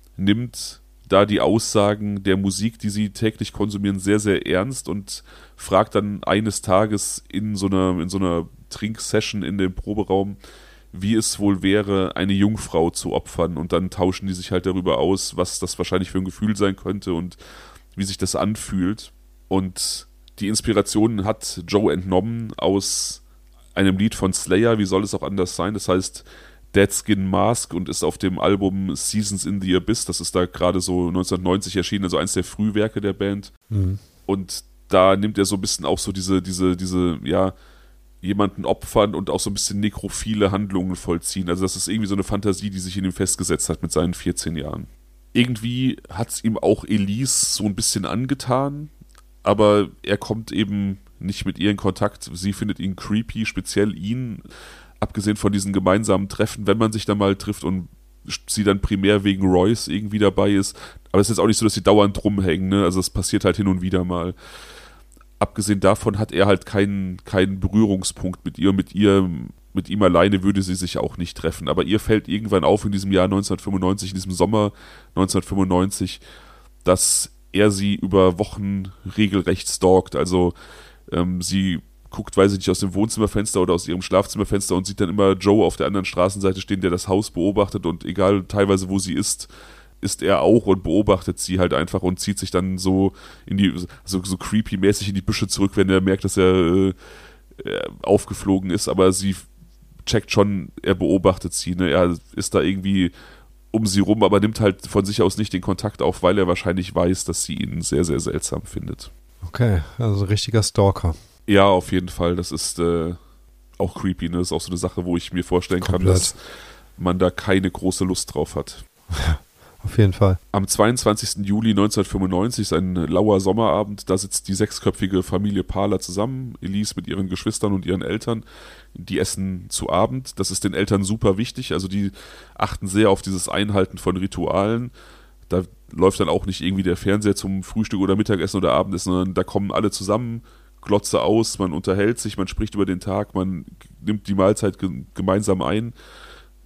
nimmt da die Aussagen der Musik, die sie täglich konsumieren, sehr, sehr ernst und fragt dann eines Tages in so einer, in so einer Trinksession in dem Proberaum, wie es wohl wäre, eine Jungfrau zu opfern. Und dann tauschen die sich halt darüber aus, was das wahrscheinlich für ein Gefühl sein könnte und wie sich das anfühlt. Und die Inspiration hat Joe entnommen aus einem Lied von Slayer, wie soll es auch anders sein, das heißt Dead Skin Mask und ist auf dem Album Seasons in the Abyss, das ist da gerade so neunzehnhundertneunzig erschienen, also eins der Frühwerke der Band. Mhm. Und da nimmt er so ein bisschen auch so diese, diese, diese, ja, jemanden opfern und auch so ein bisschen nekrophile Handlungen vollziehen. Also das ist irgendwie so eine Fantasie, die sich in ihm festgesetzt hat mit seinen vierzehn Jahren. Irgendwie hat es ihm auch Elise so ein bisschen angetan, aber er kommt eben nicht mit ihr in Kontakt. Sie findet ihn creepy, speziell ihn, abgesehen von diesen gemeinsamen Treffen, wenn man sich dann mal trifft und sie dann primär wegen Royce irgendwie dabei ist. Aber es ist jetzt auch nicht so, dass sie dauernd rumhängen, ne? Also es passiert halt hin und wieder mal. Abgesehen davon hat er halt keinen, keinen Berührungspunkt mit ihr. Mit ihr, mit ihm alleine würde sie sich auch nicht treffen. Aber ihr fällt irgendwann auf in diesem Jahr neunzehnhundertfünfundneunzig, in diesem Sommer neunzehnhundertfünfundneunzig, dass er sie über Wochen regelrecht stalkt. Also ähm, sie guckt, weiß ich nicht, aus dem Wohnzimmerfenster oder aus ihrem Schlafzimmerfenster und sieht dann immer Joe auf der anderen Straßenseite stehen, der das Haus beobachtet und egal teilweise, wo sie ist, ist er auch und beobachtet sie halt einfach und zieht sich dann so in die, so, so creepy-mäßig in die Büsche zurück, wenn er merkt, dass er äh, aufgeflogen ist, aber sie checkt schon, er beobachtet sie, ne? Er ist da irgendwie um sie rum, aber nimmt halt von sich aus nicht den Kontakt auf, weil er wahrscheinlich weiß, dass sie ihn sehr, sehr seltsam findet. Okay, also ein richtiger Stalker. Ja, auf jeden Fall. Das ist äh, auch creepy, ne? Das ist auch so eine Sache, wo ich mir vorstellen Komplett. kann, dass man da keine große Lust drauf hat. Auf jeden Fall. Am zweiundzwanzigsten Juli neunzehnhundertfünfundneunzig ist ein lauer Sommerabend, da sitzt die sechsköpfige Familie Parler zusammen, Elise mit ihren Geschwistern und ihren Eltern, die essen zu Abend. Das ist den Eltern super wichtig, also die achten sehr auf dieses Einhalten von Ritualen. Da läuft dann auch nicht irgendwie der Fernseher zum Frühstück oder Mittagessen oder Abendessen, sondern da kommen alle zusammen, Glotze aus, man unterhält sich, man spricht über den Tag, man nimmt die Mahlzeit ge- gemeinsam ein.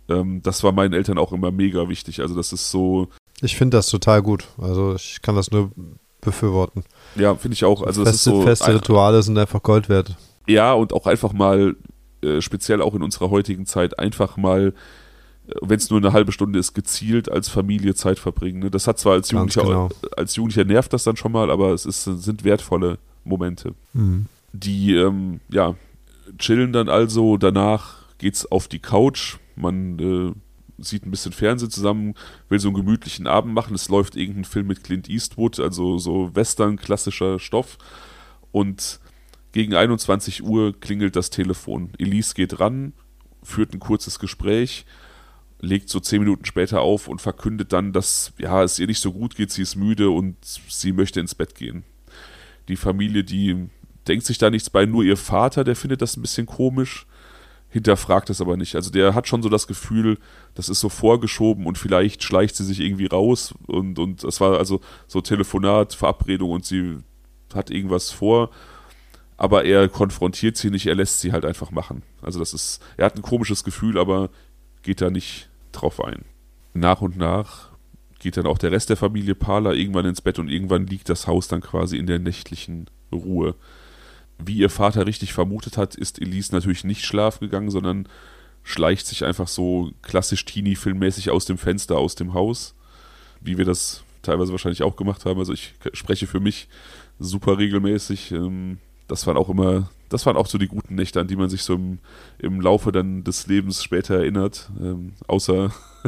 Ähm, das war meinen Eltern auch immer mega wichtig. Also das ist so... Ich finde das total gut. Also ich kann das nur befürworten. Ja, finde ich auch. Also feste, das ist so feste ein, Rituale sind einfach Gold wert. Ja, und auch einfach mal, äh, speziell auch in unserer heutigen Zeit, einfach mal, äh, wenn es nur eine halbe Stunde ist, gezielt als Familie Zeit verbringen. Ne? Das hat zwar als Jugendlicher, genau. als Jugendlicher nervt das dann schon mal, aber es ist, sind wertvolle Momente. Mhm. Die, ähm, ja, chillen dann also, danach geht's auf die Couch, man äh, sieht ein bisschen Fernsehen zusammen, will so einen gemütlichen Abend machen, es läuft irgendein Film mit Clint Eastwood, also so Western, klassischer Stoff, und gegen einundzwanzig Uhr klingelt das Telefon. Elise geht ran, führt ein kurzes Gespräch, legt so zehn Minuten später auf und verkündet dann, dass ja, es ihr nicht so gut geht, sie ist müde und sie möchte ins Bett gehen. Die Familie, die denkt sich da nichts bei, nur ihr Vater, der findet das ein bisschen komisch, hinterfragt es aber nicht. Also der hat schon so das Gefühl, das ist so vorgeschoben und vielleicht schleicht sie sich irgendwie raus und und es war also so Telefonat, Verabredung und sie hat irgendwas vor, aber er konfrontiert sie nicht, er lässt sie halt einfach machen. Also das ist, er hat ein komisches Gefühl, aber geht da nicht drauf ein. Nach und nach geht dann auch der Rest der Familie Parler irgendwann ins Bett und irgendwann liegt das Haus dann quasi in der nächtlichen Ruhe. Wie ihr Vater richtig vermutet hat, ist Elise natürlich nicht schlafen gegangen, sondern schleicht sich einfach so klassisch Teenie-Filmmäßig aus dem Fenster, aus dem Haus, wie wir das teilweise wahrscheinlich auch gemacht haben. Also ich spreche für mich super regelmäßig. Das waren auch immer, das waren auch so die guten Nächte, an die man sich so im, im Laufe dann des Lebens später erinnert. Ähm, außer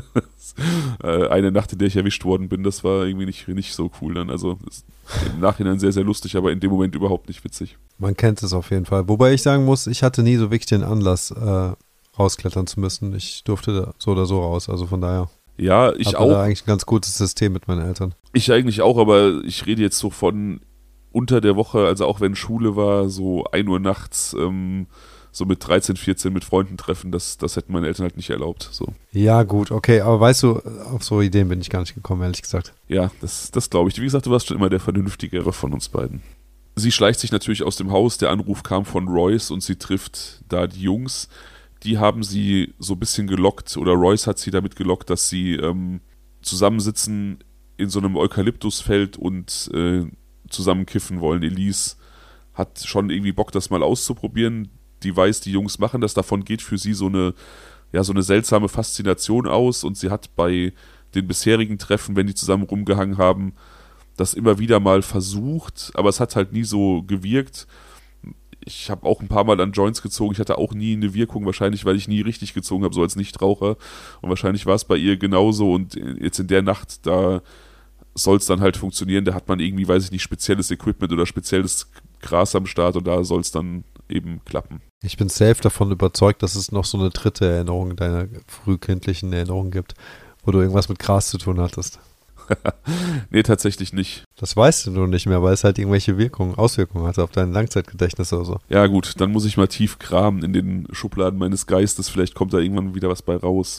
eine Nacht, in der ich erwischt worden bin, das war irgendwie nicht, nicht so cool dann. Also im Nachhinein sehr, sehr lustig, aber in dem Moment überhaupt nicht witzig. Man kennt es auf jeden Fall. Wobei ich sagen muss, ich hatte nie so wirklich den Anlass, äh, rausklettern zu müssen. Ich durfte so oder so raus, also von daher. Ja, ich hatte auch. da eigentlich ein ganz gutes System mit meinen Eltern. Ich eigentlich auch, aber ich rede jetzt so von unter der Woche, also auch wenn Schule war, so ein Uhr nachts, ähm, so mit dreizehn, vierzehn mit Freunden treffen, das, das hätten meine Eltern halt nicht erlaubt. So. Ja, gut, okay, aber weißt du, auf so Ideen bin ich gar nicht gekommen, ehrlich gesagt. Ja, das, das glaube ich. Wie gesagt, du warst schon immer der Vernünftigere von uns beiden. Sie schleicht sich natürlich aus dem Haus, der Anruf kam von Royce und sie trifft da die Jungs. Die haben sie so ein bisschen gelockt, oder Royce hat sie damit gelockt, dass sie ähm, zusammensitzen in so einem Eukalyptusfeld und äh, zusammen kiffen wollen. Elise hat schon irgendwie Bock, das mal auszuprobieren. Die weiß, die Jungs machen das. Davon geht für sie so eine, ja, so eine seltsame Faszination aus. Und sie hat bei den bisherigen Treffen, wenn die zusammen rumgehangen haben, das immer wieder mal versucht. Aber es hat halt nie so gewirkt. Ich habe auch ein paar Mal an Joints gezogen. Ich hatte auch nie eine Wirkung, wahrscheinlich, weil ich nie richtig gezogen habe, so als Nichtraucher. Und wahrscheinlich war es bei ihr genauso. Und jetzt in der Nacht, da soll es dann halt funktionieren. Da hat man irgendwie, weiß ich nicht, spezielles Equipment oder spezielles Gras am Start und da soll es dann eben klappen. Ich bin safe davon überzeugt, dass es noch so eine dritte Erinnerung deiner frühkindlichen Erinnerung gibt, wo du irgendwas mit Gras zu tun hattest. Nee, tatsächlich nicht. Das weißt du nur nicht mehr, weil es halt irgendwelche Wirkungen, Auswirkungen hatte auf dein Langzeitgedächtnis oder so. Ja gut, dann muss ich mal tief kramen in den Schubladen meines Geistes. Vielleicht kommt da irgendwann wieder was bei raus.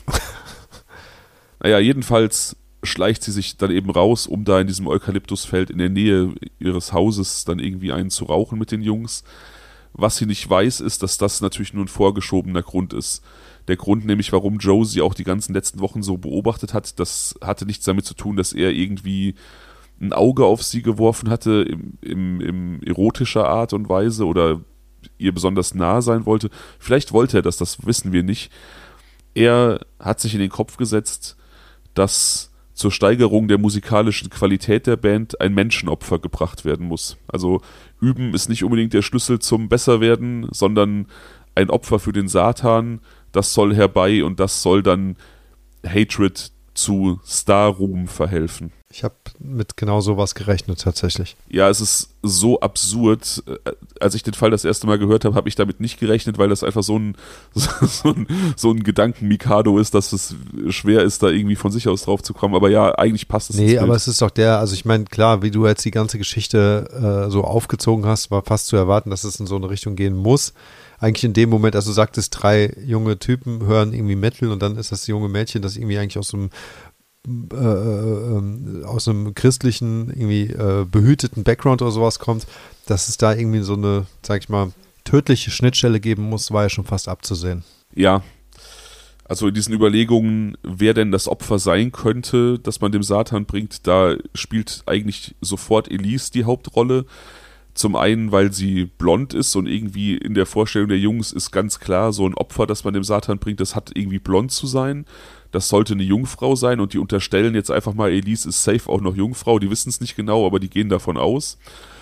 Naja, jedenfalls schleicht sie sich dann eben raus, um da in diesem Eukalyptusfeld in der Nähe ihres Hauses dann irgendwie einen zu rauchen mit den Jungs. Was sie nicht weiß, ist, dass das natürlich nur ein vorgeschobener Grund ist. Der Grund nämlich, warum Joe sie auch die ganzen letzten Wochen so beobachtet hat, das hatte nichts damit zu tun, dass er irgendwie ein Auge auf sie geworfen hatte, im, im, im erotischer Art und Weise oder ihr besonders nah sein wollte. Vielleicht wollte er das, das wissen wir nicht. Er hat sich in den Kopf gesetzt, dass zur Steigerung der musikalischen Qualität der Band ein Menschenopfer gebracht werden muss. Also üben ist nicht unbedingt der Schlüssel zum Besserwerden, sondern ein Opfer für den Satan, das soll herbei und das soll dann Hatred zu Star-Ruhm verhelfen. Ich habe mit genau sowas gerechnet tatsächlich. Ja, es ist so absurd. Als ich den Fall das erste Mal gehört habe, habe ich damit nicht gerechnet, weil das einfach so ein, so ein, so ein Gedanken-Mikado ist, dass es schwer ist, da irgendwie von sich aus drauf zu kommen. Aber ja, eigentlich passt es. Nee, aber es ist doch der, also ich meine, klar, wie du jetzt die ganze Geschichte äh, so aufgezogen hast, war fast zu erwarten, dass es in so eine Richtung gehen muss. Eigentlich in dem Moment, also du sagtest, drei junge Typen hören irgendwie Metal und dann ist das junge Mädchen, das irgendwie eigentlich aus einem Äh, äh, aus einem christlichen, irgendwie äh, behüteten Background oder sowas kommt, dass es da irgendwie so eine, sag ich mal, tödliche Schnittstelle geben muss, war ja schon fast abzusehen. Ja, Also in diesen Überlegungen, wer denn das Opfer sein könnte, das man dem Satan bringt, da spielt eigentlich sofort Elise die Hauptrolle. Zum einen, weil sie blond ist und irgendwie in der Vorstellung der Jungs ist ganz klar, so ein Opfer, das man dem Satan bringt, das hat irgendwie blond zu sein. Das sollte eine Jungfrau sein und die unterstellen jetzt einfach mal, Elise ist safe auch noch Jungfrau. Die wissen es nicht genau, aber die gehen davon aus.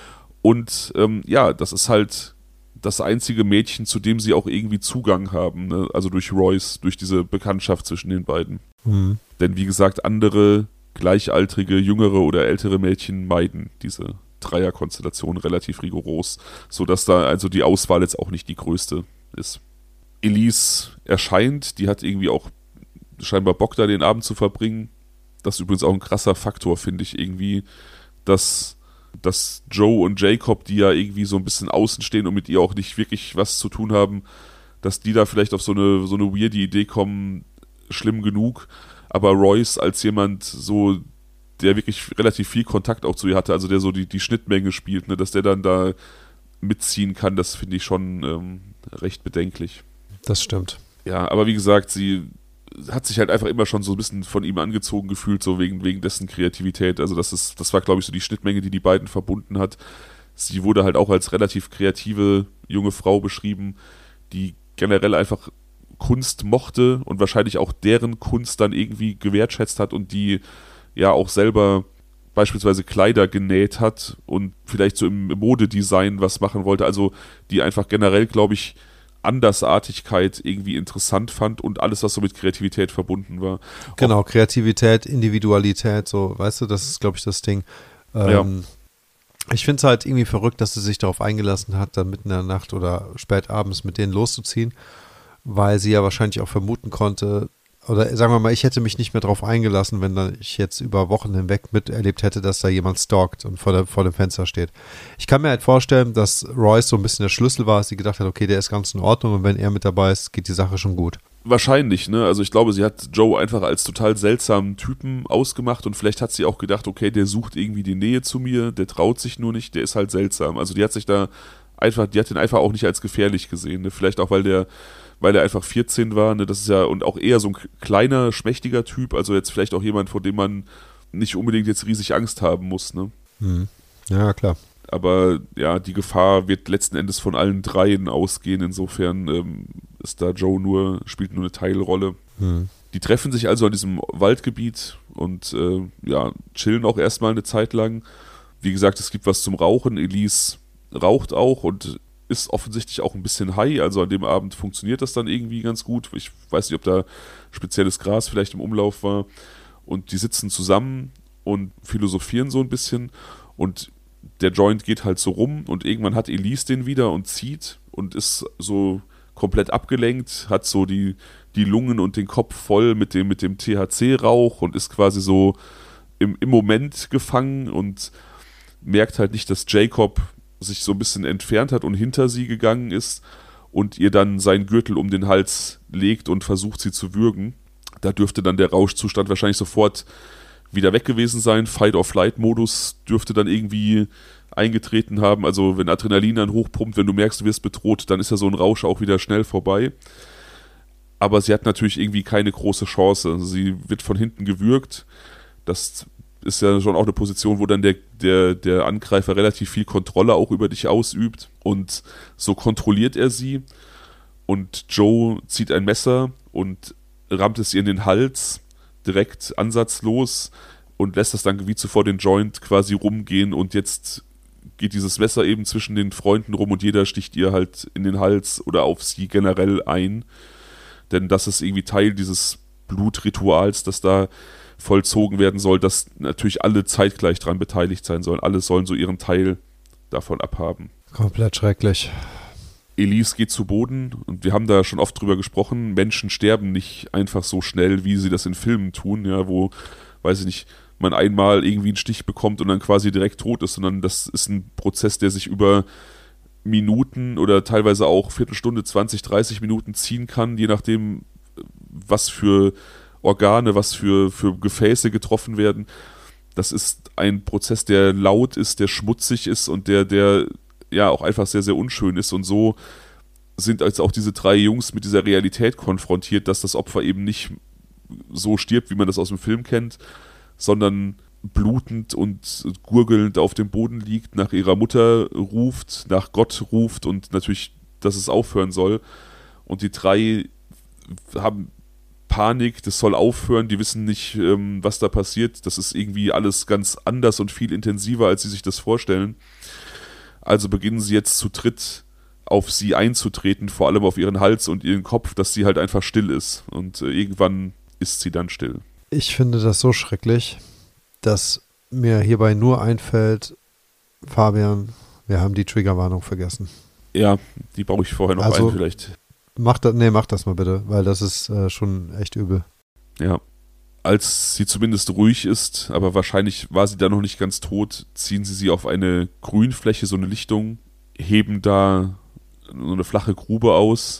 Und ähm, ja, das ist halt das einzige Mädchen, zu dem sie auch irgendwie Zugang haben. Ne? Also durch Royce, durch diese Bekanntschaft zwischen den beiden. Mhm. Denn wie gesagt, andere gleichaltrige, jüngere oder ältere Mädchen meiden diese Dreierkonstellation relativ rigoros, sodass da also die Auswahl jetzt auch nicht die größte ist. Elise erscheint, die hat irgendwie auch scheinbar Bock, da den Abend zu verbringen. Das ist übrigens auch ein krasser Faktor, finde ich irgendwie, dass, dass Joe und Jacob, die ja irgendwie so ein bisschen außen stehen und mit ihr auch nicht wirklich was zu tun haben, dass die da vielleicht auf so eine, so eine weirde Idee kommen, schlimm genug, aber Royce als jemand so, der wirklich relativ viel Kontakt auch zu ihr hatte, also der so die, die Schnittmenge spielt, ne, dass der dann da mitziehen kann, das finde ich schon ähm, recht bedenklich. Das stimmt. Ja, aber wie gesagt, sie hat sich halt einfach immer schon so ein bisschen von ihm angezogen gefühlt, so wegen, wegen dessen Kreativität. Also das ist, das war, glaube ich, so die Schnittmenge, die die beiden verbunden hat. Sie wurde halt auch als relativ kreative junge Frau beschrieben, die generell einfach Kunst mochte und wahrscheinlich auch deren Kunst dann irgendwie gewertschätzt hat und die ja auch selber beispielsweise Kleider genäht hat und vielleicht so im Modedesign was machen wollte. Also die einfach generell, glaube ich, Andersartigkeit irgendwie interessant fand und alles, was so mit Kreativität verbunden war. Genau, auch Kreativität, Individualität, so, weißt du, das ist, glaube ich, das Ding. Ähm, ja. Ich finde es halt irgendwie verrückt, dass sie sich darauf eingelassen hat, dann mitten in der Nacht oder spät abends mit denen loszuziehen, weil sie ja wahrscheinlich auch vermuten konnte, oder sagen wir mal, ich hätte mich nicht mehr darauf eingelassen, wenn dann ich jetzt über Wochen hinweg miterlebt hätte, dass da jemand stalkt und vor, der, vor dem Fenster steht. Ich kann mir halt vorstellen, dass Royce so ein bisschen der Schlüssel war, dass sie gedacht hat, okay, der ist ganz in Ordnung und wenn er mit dabei ist, geht die Sache schon gut. Wahrscheinlich, ne? Also ich glaube, sie hat Joe einfach als total seltsamen Typen ausgemacht und vielleicht hat sie auch gedacht, okay, der sucht irgendwie die Nähe zu mir, der traut sich nur nicht, der ist halt seltsam. Also die hat sich da einfach, die hat ihn einfach auch nicht als gefährlich gesehen, ne? Vielleicht auch, weil der weil er einfach vierzehn war, ne, das ist ja, und auch eher so ein kleiner, schmächtiger Typ, also jetzt vielleicht auch jemand, vor dem man nicht unbedingt jetzt riesig Angst haben muss, ne. Mhm. Ja, klar. Aber ja, die Gefahr wird letzten Endes von allen dreien ausgehen, insofern ähm, ist da Joe nur, spielt nur eine Teilrolle. Mhm. Die treffen sich also an diesem Waldgebiet und äh, ja, chillen auch erstmal eine Zeit lang. Wie gesagt, es gibt was zum Rauchen, Elise raucht auch und ist offensichtlich auch ein bisschen high, also an dem Abend funktioniert das dann irgendwie ganz gut. Ich weiß nicht, ob da spezielles Gras vielleicht im Umlauf war. Und die sitzen zusammen und philosophieren so ein bisschen und der Joint geht halt so rum und irgendwann hat Elise den wieder und zieht und ist so komplett abgelenkt, hat so die, die Lungen und den Kopf voll mit dem, mit dem T H C-Rauch und ist quasi so im, im Moment gefangen und merkt halt nicht, dass Jacob sich so ein bisschen entfernt hat und hinter sie gegangen ist und ihr dann seinen Gürtel um den Hals legt und versucht, sie zu würgen. Da dürfte dann der Rauschzustand wahrscheinlich sofort wieder weg gewesen sein. Fight-or-Flight-Modus dürfte dann irgendwie eingetreten haben. Also wenn Adrenalin dann hochpumpt, wenn du merkst, du wirst bedroht, dann ist ja so ein Rausch auch wieder schnell vorbei. Aber sie hat natürlich irgendwie keine große Chance. Also sie wird von hinten gewürgt. Das ist ja schon auch eine Position, wo dann der, der, der Angreifer relativ viel Kontrolle auch über dich ausübt und so kontrolliert er sie und Joe zieht ein Messer und rammt es ihr in den Hals, direkt ansatzlos und lässt das dann wie zuvor den Joint quasi rumgehen und jetzt geht dieses Messer eben zwischen den Freunden rum und jeder sticht ihr halt in den Hals oder auf sie generell ein, denn das ist irgendwie Teil dieses Blutrituals, das da vollzogen werden soll, dass natürlich alle zeitgleich dran beteiligt sein sollen. Alle sollen so ihren Teil davon abhaben. Komplett schrecklich. Elise geht zu Boden und wir haben da schon oft drüber gesprochen, Menschen sterben nicht einfach so schnell, wie sie das in Filmen tun, ja, wo, weiß ich nicht, man einmal irgendwie einen Stich bekommt und dann quasi direkt tot ist, sondern das ist ein Prozess, der sich über Minuten oder teilweise auch Viertelstunde, zwanzig, dreißig Minuten ziehen kann, je nachdem, was für Organe, was für, für Gefäße getroffen werden. Das ist ein Prozess, der laut ist, der schmutzig ist und der, der ja auch einfach sehr, sehr unschön ist. Und so sind als auch diese drei Jungs mit dieser Realität konfrontiert, dass das Opfer eben nicht so stirbt, wie man das aus dem Film kennt, sondern blutend und gurgelnd auf dem Boden liegt, nach ihrer Mutter ruft, nach Gott ruft und natürlich, dass es aufhören soll. Und die drei haben Panik, das soll aufhören, die wissen nicht, ähm, was da passiert. Das ist irgendwie alles ganz anders und viel intensiver, als sie sich das vorstellen. Also beginnen sie jetzt zu dritt auf sie einzutreten, vor allem auf ihren Hals und ihren Kopf, dass sie halt einfach still ist. Und äh, irgendwann ist sie dann still. Ich finde das so schrecklich, dass mir hierbei nur einfällt, Fabian, wir haben die Triggerwarnung vergessen. Ja, die baue ich vorher noch also, ein vielleicht. Mach das, nee, mach das mal bitte, weil das ist äh, schon echt übel. Ja. Als sie zumindest ruhig ist, aber wahrscheinlich war sie da noch nicht ganz tot, ziehen sie sie auf eine Grünfläche, so eine Lichtung, heben da so eine flache Grube aus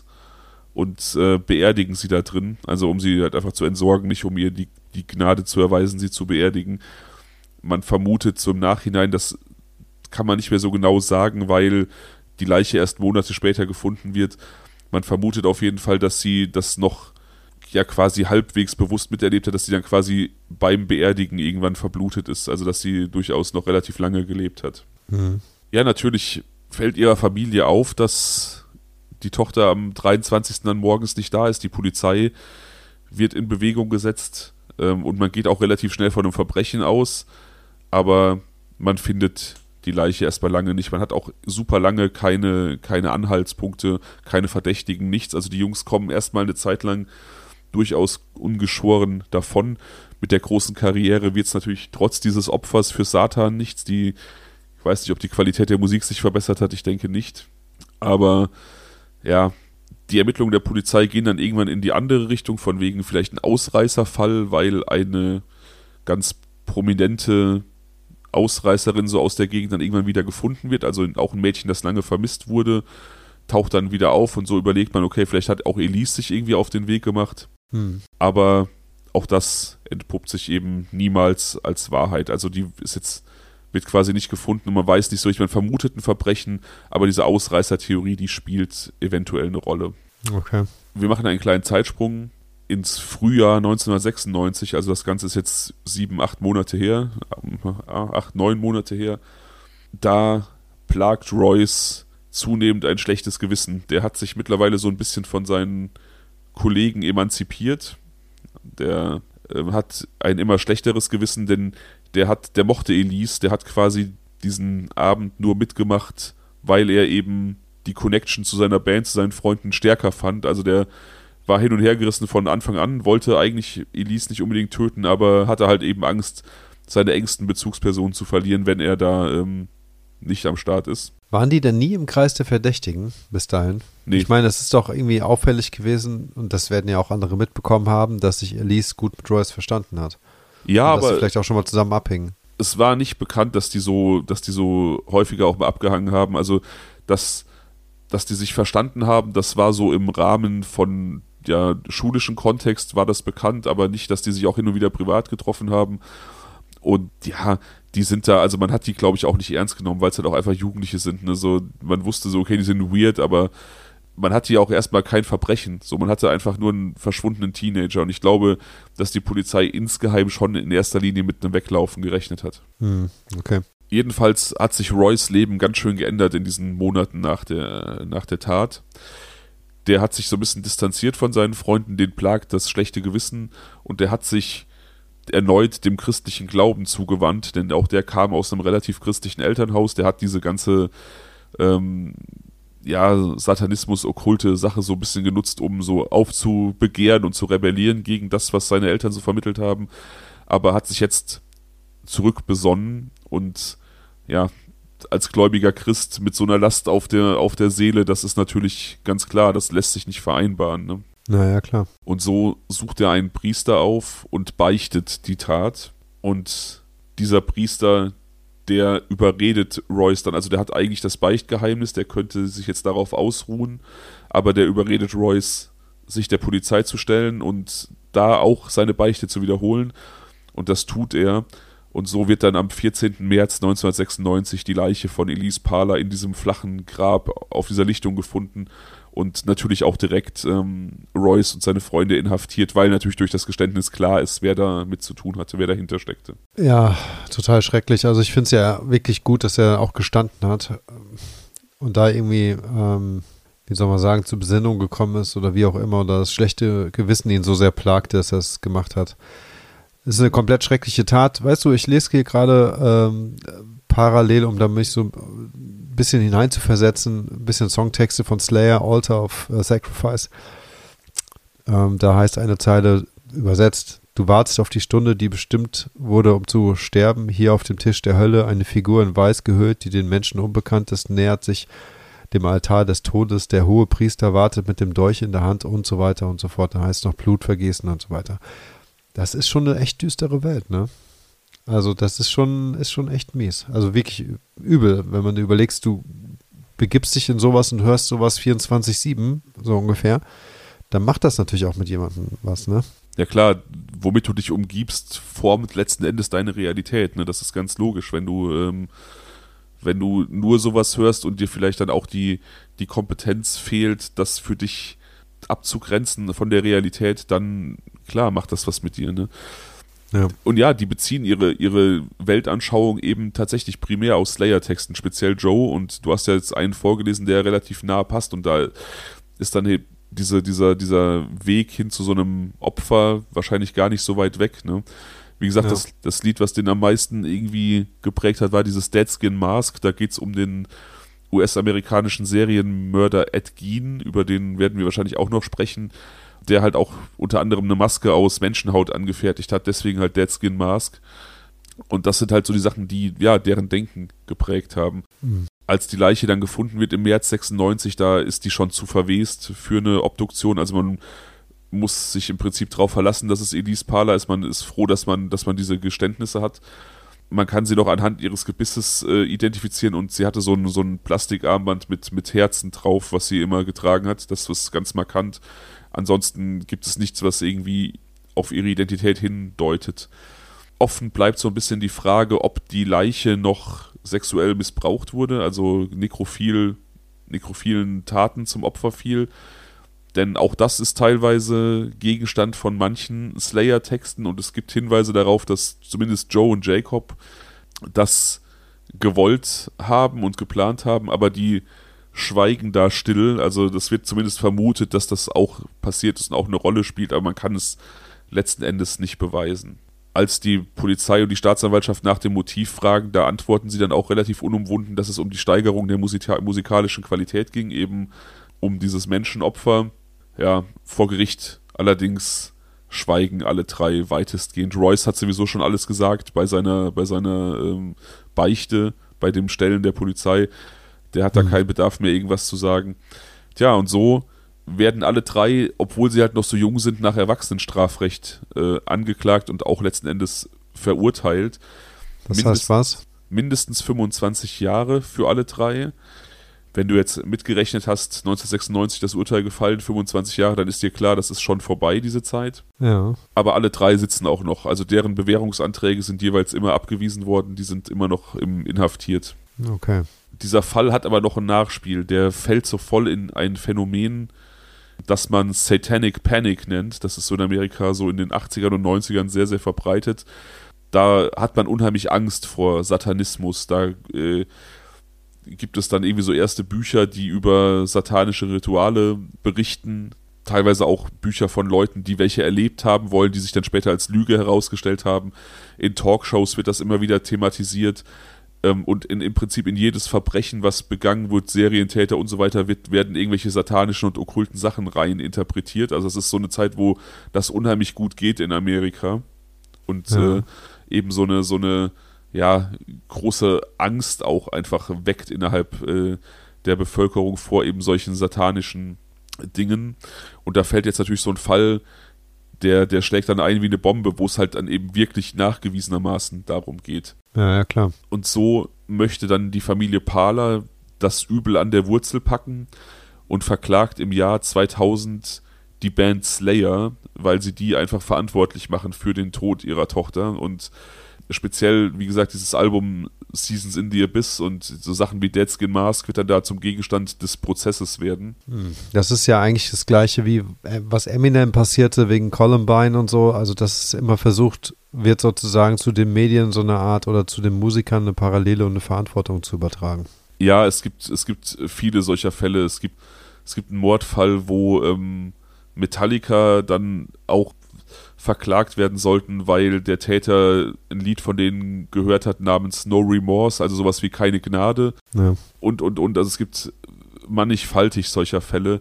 und äh, beerdigen sie da drin, also um sie halt einfach zu entsorgen, nicht um ihr die, die Gnade zu erweisen, sie zu beerdigen. Man vermutet so im Nachhinein, das kann man nicht mehr so genau sagen, weil die Leiche erst Monate später gefunden wird. Man vermutet auf jeden Fall, dass sie das noch ja quasi halbwegs bewusst miterlebt hat, dass sie dann quasi beim Beerdigen irgendwann verblutet ist, also dass sie durchaus noch relativ lange gelebt hat. Mhm. Ja, natürlich fällt ihrer Familie auf, dass die Tochter am dreiundzwanzigsten dann morgens nicht da ist. Die Polizei wird in Bewegung gesetzt ähm, und man geht auch relativ schnell von einem Verbrechen aus, aber man findet die Leiche erstmal lange nicht. Man hat auch super lange keine, keine Anhaltspunkte, keine Verdächtigen, nichts. Also die Jungs kommen erstmal eine Zeit lang durchaus ungeschoren davon. Mit der großen Karriere wird es natürlich trotz dieses Opfers für Satan nichts. Die Ich weiß nicht, ob die Qualität der Musik sich verbessert hat, ich denke nicht. Aber ja, die Ermittlungen der Polizei gehen dann irgendwann in die andere Richtung, von wegen vielleicht ein Ausreißerfall, weil eine ganz prominente Ausreißerin so aus der Gegend dann irgendwann wieder gefunden wird. Also auch ein Mädchen, das lange vermisst wurde, taucht dann wieder auf und so überlegt man, okay, vielleicht hat auch Elise sich irgendwie auf den Weg gemacht. Hm. Aber auch das entpuppt sich eben niemals als Wahrheit. Also die ist jetzt wird quasi nicht gefunden und man weiß nicht so richtig, man vermutet ein Verbrechen, aber diese Ausreißer-Theorie, die spielt eventuell eine Rolle. Okay. Wir machen einen kleinen Zeitsprung ins Frühjahr neunzehnhundertsechsundneunzig, also das Ganze ist jetzt sieben, acht Monate her, acht, neun Monate her. Da plagt Royce zunehmend ein schlechtes Gewissen. Der hat sich mittlerweile so ein bisschen von seinen Kollegen emanzipiert. Der äh, hat ein immer schlechteres Gewissen, denn der hat, der mochte Elise, der hat quasi diesen Abend nur mitgemacht, weil er eben die Connection zu seiner Band, zu seinen Freunden stärker fand. Also der war hin und her gerissen von Anfang an, wollte eigentlich Elise nicht unbedingt töten, aber hatte halt eben Angst, seine engsten Bezugspersonen zu verlieren, wenn er da ähm, nicht am Start ist. Waren die denn nie im Kreis der Verdächtigen bis dahin? Nee. Ich meine, es ist doch irgendwie auffällig gewesen, und das werden ja auch andere mitbekommen haben, dass sich Elise gut mit Royce verstanden hat. Ja, und dass aber sie vielleicht auch schon mal zusammen abhingen. Es war nicht bekannt, dass die so, dass die so häufiger auch mal abgehangen haben. Also, dass, dass die sich verstanden haben, das war so im Rahmen von ja, schulischen Kontext war das bekannt, aber nicht, dass die sich auch hin und wieder privat getroffen haben. Und ja, die sind da, also man hat die, glaube ich, auch nicht ernst genommen, weil es halt auch einfach Jugendliche sind. Ne? So, man wusste so, okay, die sind weird, aber man hatte ja auch erstmal kein Verbrechen. So, man hatte einfach nur einen verschwundenen Teenager. Und ich glaube, dass die Polizei insgeheim schon in erster Linie mit einem Weglaufen gerechnet hat. Hm, okay. Jedenfalls hat sich Roys Leben ganz schön geändert in diesen Monaten nach der, nach der Tat. Der hat sich so ein bisschen distanziert von seinen Freunden, den plagt das schlechte Gewissen und der hat sich erneut dem christlichen Glauben zugewandt, denn auch der kam aus einem relativ christlichen Elternhaus, der hat diese ganze ähm, ja, Satanismus, okkulte Sache so ein bisschen genutzt, um so aufzubegehren und zu rebellieren gegen das, was seine Eltern so vermittelt haben, aber hat sich jetzt zurückbesonnen und ja, als gläubiger Christ mit so einer Last auf der, auf der Seele, das ist natürlich ganz klar, das lässt sich nicht vereinbaren. Ne? Naja, klar. Und so sucht er einen Priester auf und beichtet die Tat. Und dieser Priester, der überredet Royce dann, also der hat eigentlich das Beichtgeheimnis, der könnte sich jetzt darauf ausruhen, aber der überredet Royce, sich der Polizei zu stellen und da auch seine Beichte zu wiederholen. Und das tut er. Und so wird dann am vierzehnten März neunzehnhundertsechsundneunzig die Leiche von Elise Parler in diesem flachen Grab auf dieser Lichtung gefunden und natürlich auch direkt ähm, Royce und seine Freunde inhaftiert, weil natürlich durch das Geständnis klar ist, wer da mit zu tun hatte, wer dahinter steckte. Ja, total schrecklich. Also ich finde es ja wirklich gut, dass er auch gestanden hat und da irgendwie, ähm, wie soll man sagen, zur Besinnung gekommen ist oder wie auch immer, oder das schlechte Gewissen ihn so sehr plagte, dass er es gemacht hat. Es ist eine komplett schreckliche Tat. Weißt du, ich lese hier gerade ähm, parallel, um da mich so ein bisschen hineinzuversetzen, ein bisschen Songtexte von Slayer, Altar of uh, Sacrifice. Ähm, da heißt eine Zeile übersetzt: Du wartest auf die Stunde, die bestimmt wurde, um zu sterben. Hier auf dem Tisch der Hölle eine Figur in Weiß gehüllt, die den Menschen unbekannt ist, nähert sich dem Altar des Todes. Der hohe Priester wartet mit dem Dolch in der Hand und so weiter und so fort. Da heißt es noch Blutvergießen und so weiter. Das ist schon eine echt düstere Welt, ne? Also das ist schon, ist schon echt mies. Also wirklich übel, wenn man überlegst, du begibst dich in sowas und hörst sowas vierundzwanzig sieben, so ungefähr, dann macht das natürlich auch mit jemandem was, ne? Ja klar, womit du dich umgibst, formt letzten Endes deine Realität, ne? Das ist ganz logisch, wenn du, ähm, wenn du nur sowas hörst und dir vielleicht dann auch die, die Kompetenz fehlt, das für dich abzugrenzen von der Realität, dann klar macht das was mit dir, ne? Ja. Und ja, die beziehen ihre, ihre Weltanschauung eben tatsächlich primär aus Slayer-Texten, speziell Joe, und du hast ja jetzt einen vorgelesen, der relativ nah passt, und da ist dann eben diese, dieser, dieser Weg hin zu so einem Opfer wahrscheinlich gar nicht so weit weg, ne? Wie gesagt, ja. das, das Lied, was den am meisten irgendwie geprägt hat, war dieses Dead Skin Mask. Da geht es um den U S-amerikanischen Serienmörder Ed Gein, über den werden wir wahrscheinlich auch noch sprechen, der halt auch unter anderem eine Maske aus Menschenhaut angefertigt hat, deswegen halt Dead Skin Mask. Und das sind halt so die Sachen, die, ja, deren Denken geprägt haben. Mhm. Als die Leiche dann gefunden wird im März sechsundneunzig, da ist die schon zu verwest für eine Obduktion. Also man muss sich im Prinzip darauf verlassen, dass es Elise Parler ist. Man ist froh, dass man, dass man diese Geständnisse hat. Man kann sie noch anhand ihres Gebisses äh, identifizieren, und sie hatte so ein, so ein Plastikarmband mit, mit Herzen drauf, was sie immer getragen hat. Das ist ganz markant. Ansonsten gibt es nichts, was irgendwie auf ihre Identität hindeutet. Offen bleibt so ein bisschen die Frage, ob die Leiche noch sexuell missbraucht wurde, also nekrophil, nekrophilen Taten zum Opfer fiel. Denn auch das ist teilweise Gegenstand von manchen Slayer-Texten, und es gibt Hinweise darauf, dass zumindest Joe und Jacob das gewollt haben und geplant haben, aber die schweigen da still. Also das wird zumindest vermutet, dass das auch passiert ist und auch eine Rolle spielt, aber man kann es letzten Endes nicht beweisen. Als die Polizei und die Staatsanwaltschaft nach dem Motiv fragen, da antworten sie dann auch relativ unumwunden, dass es um die Steigerung der musika- musikalischen Qualität ging, eben um dieses Menschenopfer. Ja, vor Gericht allerdings schweigen alle drei weitestgehend. Royce hat sowieso schon alles gesagt bei seiner, bei seiner ähm, Beichte, bei dem Stellen der Polizei. Der hat da mhm. keinen Bedarf mehr, irgendwas zu sagen. Tja, und so werden alle drei, obwohl sie halt noch so jung sind, nach Erwachsenenstrafrecht äh, angeklagt und auch letzten Endes verurteilt. Das Mindest, heißt was? Mindestens fünfundzwanzig Jahre für alle drei. Wenn du jetzt mitgerechnet hast, neunzehnhundertsechsundneunzig das Urteil gefallen, fünfundzwanzig Jahre, dann ist dir klar, das ist schon vorbei, diese Zeit. Ja. Aber alle drei sitzen auch noch. Also deren Bewährungsanträge sind jeweils immer abgewiesen worden, die sind immer noch im, inhaftiert. Okay. Dieser Fall hat aber noch ein Nachspiel. Der fällt so voll in ein Phänomen, das man Satanic Panic nennt. Das ist so in Amerika so in den achtzigern und neunzigern sehr, sehr verbreitet. Da hat man unheimlich Angst vor Satanismus. Da äh, gibt es dann irgendwie so erste Bücher, die über satanische Rituale berichten. Teilweise auch Bücher von Leuten, die welche erlebt haben wollen, die sich dann später als Lüge herausgestellt haben. In Talkshows wird das immer wieder thematisiert. Und in, im Prinzip in jedes Verbrechen, was begangen wird, Serientäter und so weiter, wird, werden irgendwelche satanischen und okkulten Sachen rein interpretiert. Also es ist so eine Zeit, wo das unheimlich gut geht in Amerika. Und ja. äh, eben so eine, so eine ja, große Angst auch einfach weckt innerhalb äh, der Bevölkerung vor eben solchen satanischen Dingen. Und da fällt jetzt natürlich so ein Fall, der, der schlägt dann ein wie eine Bombe, wo es halt dann eben wirklich nachgewiesenermaßen darum geht. Ja, ja, klar. Und so möchte dann die Familie Parler das Übel an der Wurzel packen und verklagt im Jahr zweitausend die Band Slayer, weil sie die einfach verantwortlich machen für den Tod ihrer Tochter. Und speziell, wie gesagt, dieses Album Seasons in the Abyss und so Sachen wie Dead Skin Mask wird dann da zum Gegenstand des Prozesses werden. Das ist ja eigentlich das Gleiche wie was Eminem passierte wegen Columbine und so, also dass es immer versucht wird sozusagen zu den Medien so eine Art oder zu den Musikern eine Parallele und eine Verantwortung zu übertragen. Ja, es gibt, es gibt viele solcher Fälle. Es gibt, es gibt einen Mordfall, wo ähm, Metallica dann auch verklagt werden sollten, weil der Täter ein Lied von denen gehört hat namens No Remorse, also sowas wie keine Gnade. Ja. Und, und, und, also es gibt mannigfaltig solcher Fälle.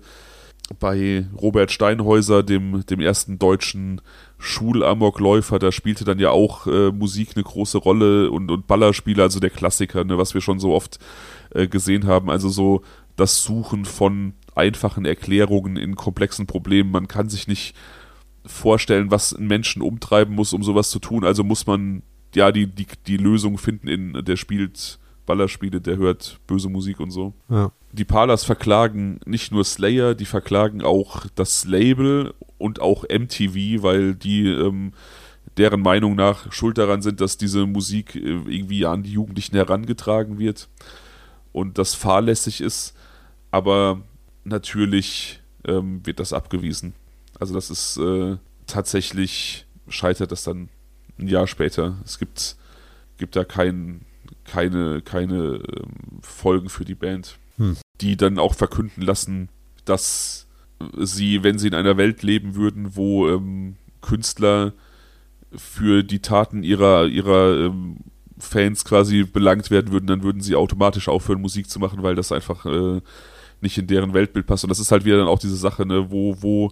Bei Robert Steinhäuser, dem, dem ersten deutschen Schulamokläufer, da spielte dann ja auch äh, Musik eine große Rolle und, und Ballerspiele, also der Klassiker, ne, was wir schon so oft äh, gesehen haben. Also so das Suchen von einfachen Erklärungen in komplexen Problemen. Man kann sich nicht vorstellen, was einen Menschen umtreiben muss, um sowas zu tun. Also muss man ja die, die, die Lösung finden, in der spielt Ballerspiele, der hört böse Musik und so. Ja. Die Palas verklagen nicht nur Slayer, die verklagen auch das Label und auch M T V, weil die ähm, deren Meinung nach schuld daran sind, dass diese Musik äh, irgendwie an die Jugendlichen herangetragen wird und das fahrlässig ist. Aber natürlich ähm, wird das abgewiesen. Also das ist äh, tatsächlich, scheitert das dann ein Jahr später. Es gibt, gibt da kein, keine, keine ähm, Folgen für die Band, hm. die dann auch verkünden lassen, dass sie, wenn sie in einer Welt leben würden, wo ähm, Künstler für die Taten ihrer, ihrer ähm, Fans quasi belangt werden würden, dann würden sie automatisch aufhören, Musik zu machen, weil das einfach äh, nicht in deren Weltbild passt. Und das ist halt wieder dann auch diese Sache, ne, wo, wo,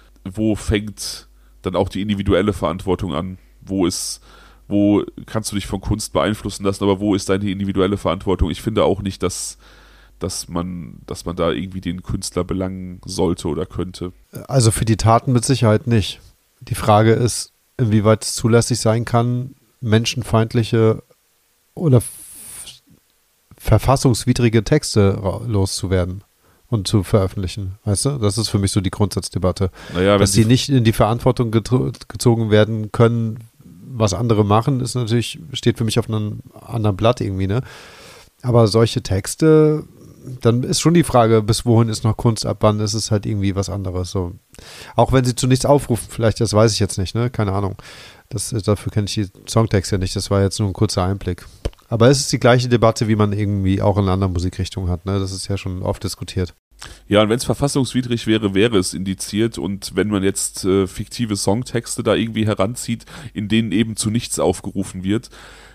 wo fängt dann auch die individuelle Verantwortung an? Wo ist, wo kannst du dich von Kunst beeinflussen lassen, aber wo ist deine individuelle Verantwortung? Ich finde auch nicht, dass, dass man, dass man da irgendwie den Künstler belangen sollte oder könnte. Also für die Taten mit Sicherheit nicht. Die Frage ist, inwieweit es zulässig sein kann, menschenfeindliche oder f- verfassungswidrige Texte ra- loszuwerden und zu veröffentlichen. Weißt du? Das ist für mich so die Grundsatzdebatte. Naja, Dass sie nicht in die Verantwortung getro- gezogen werden können, was andere machen, ist natürlich, steht für mich auf einem anderen Blatt irgendwie, ne? Aber solche Texte, dann ist schon die Frage, bis wohin ist noch Kunst, ab wann ist es halt irgendwie was anderes. So. Auch wenn sie zu nichts aufrufen, vielleicht, das weiß ich jetzt nicht, ne? Keine Ahnung. Das, dafür kenne ich die Songtexte ja nicht, das war jetzt nur ein kurzer Einblick. Aber es ist die gleiche Debatte, wie man irgendwie auch in anderen Musikrichtungen hat, ne? Das ist ja schon oft diskutiert. Ja, und wenn es verfassungswidrig wäre, wäre es indiziert. Und wenn man jetzt äh, fiktive Songtexte da irgendwie heranzieht, in denen eben zu nichts aufgerufen wird,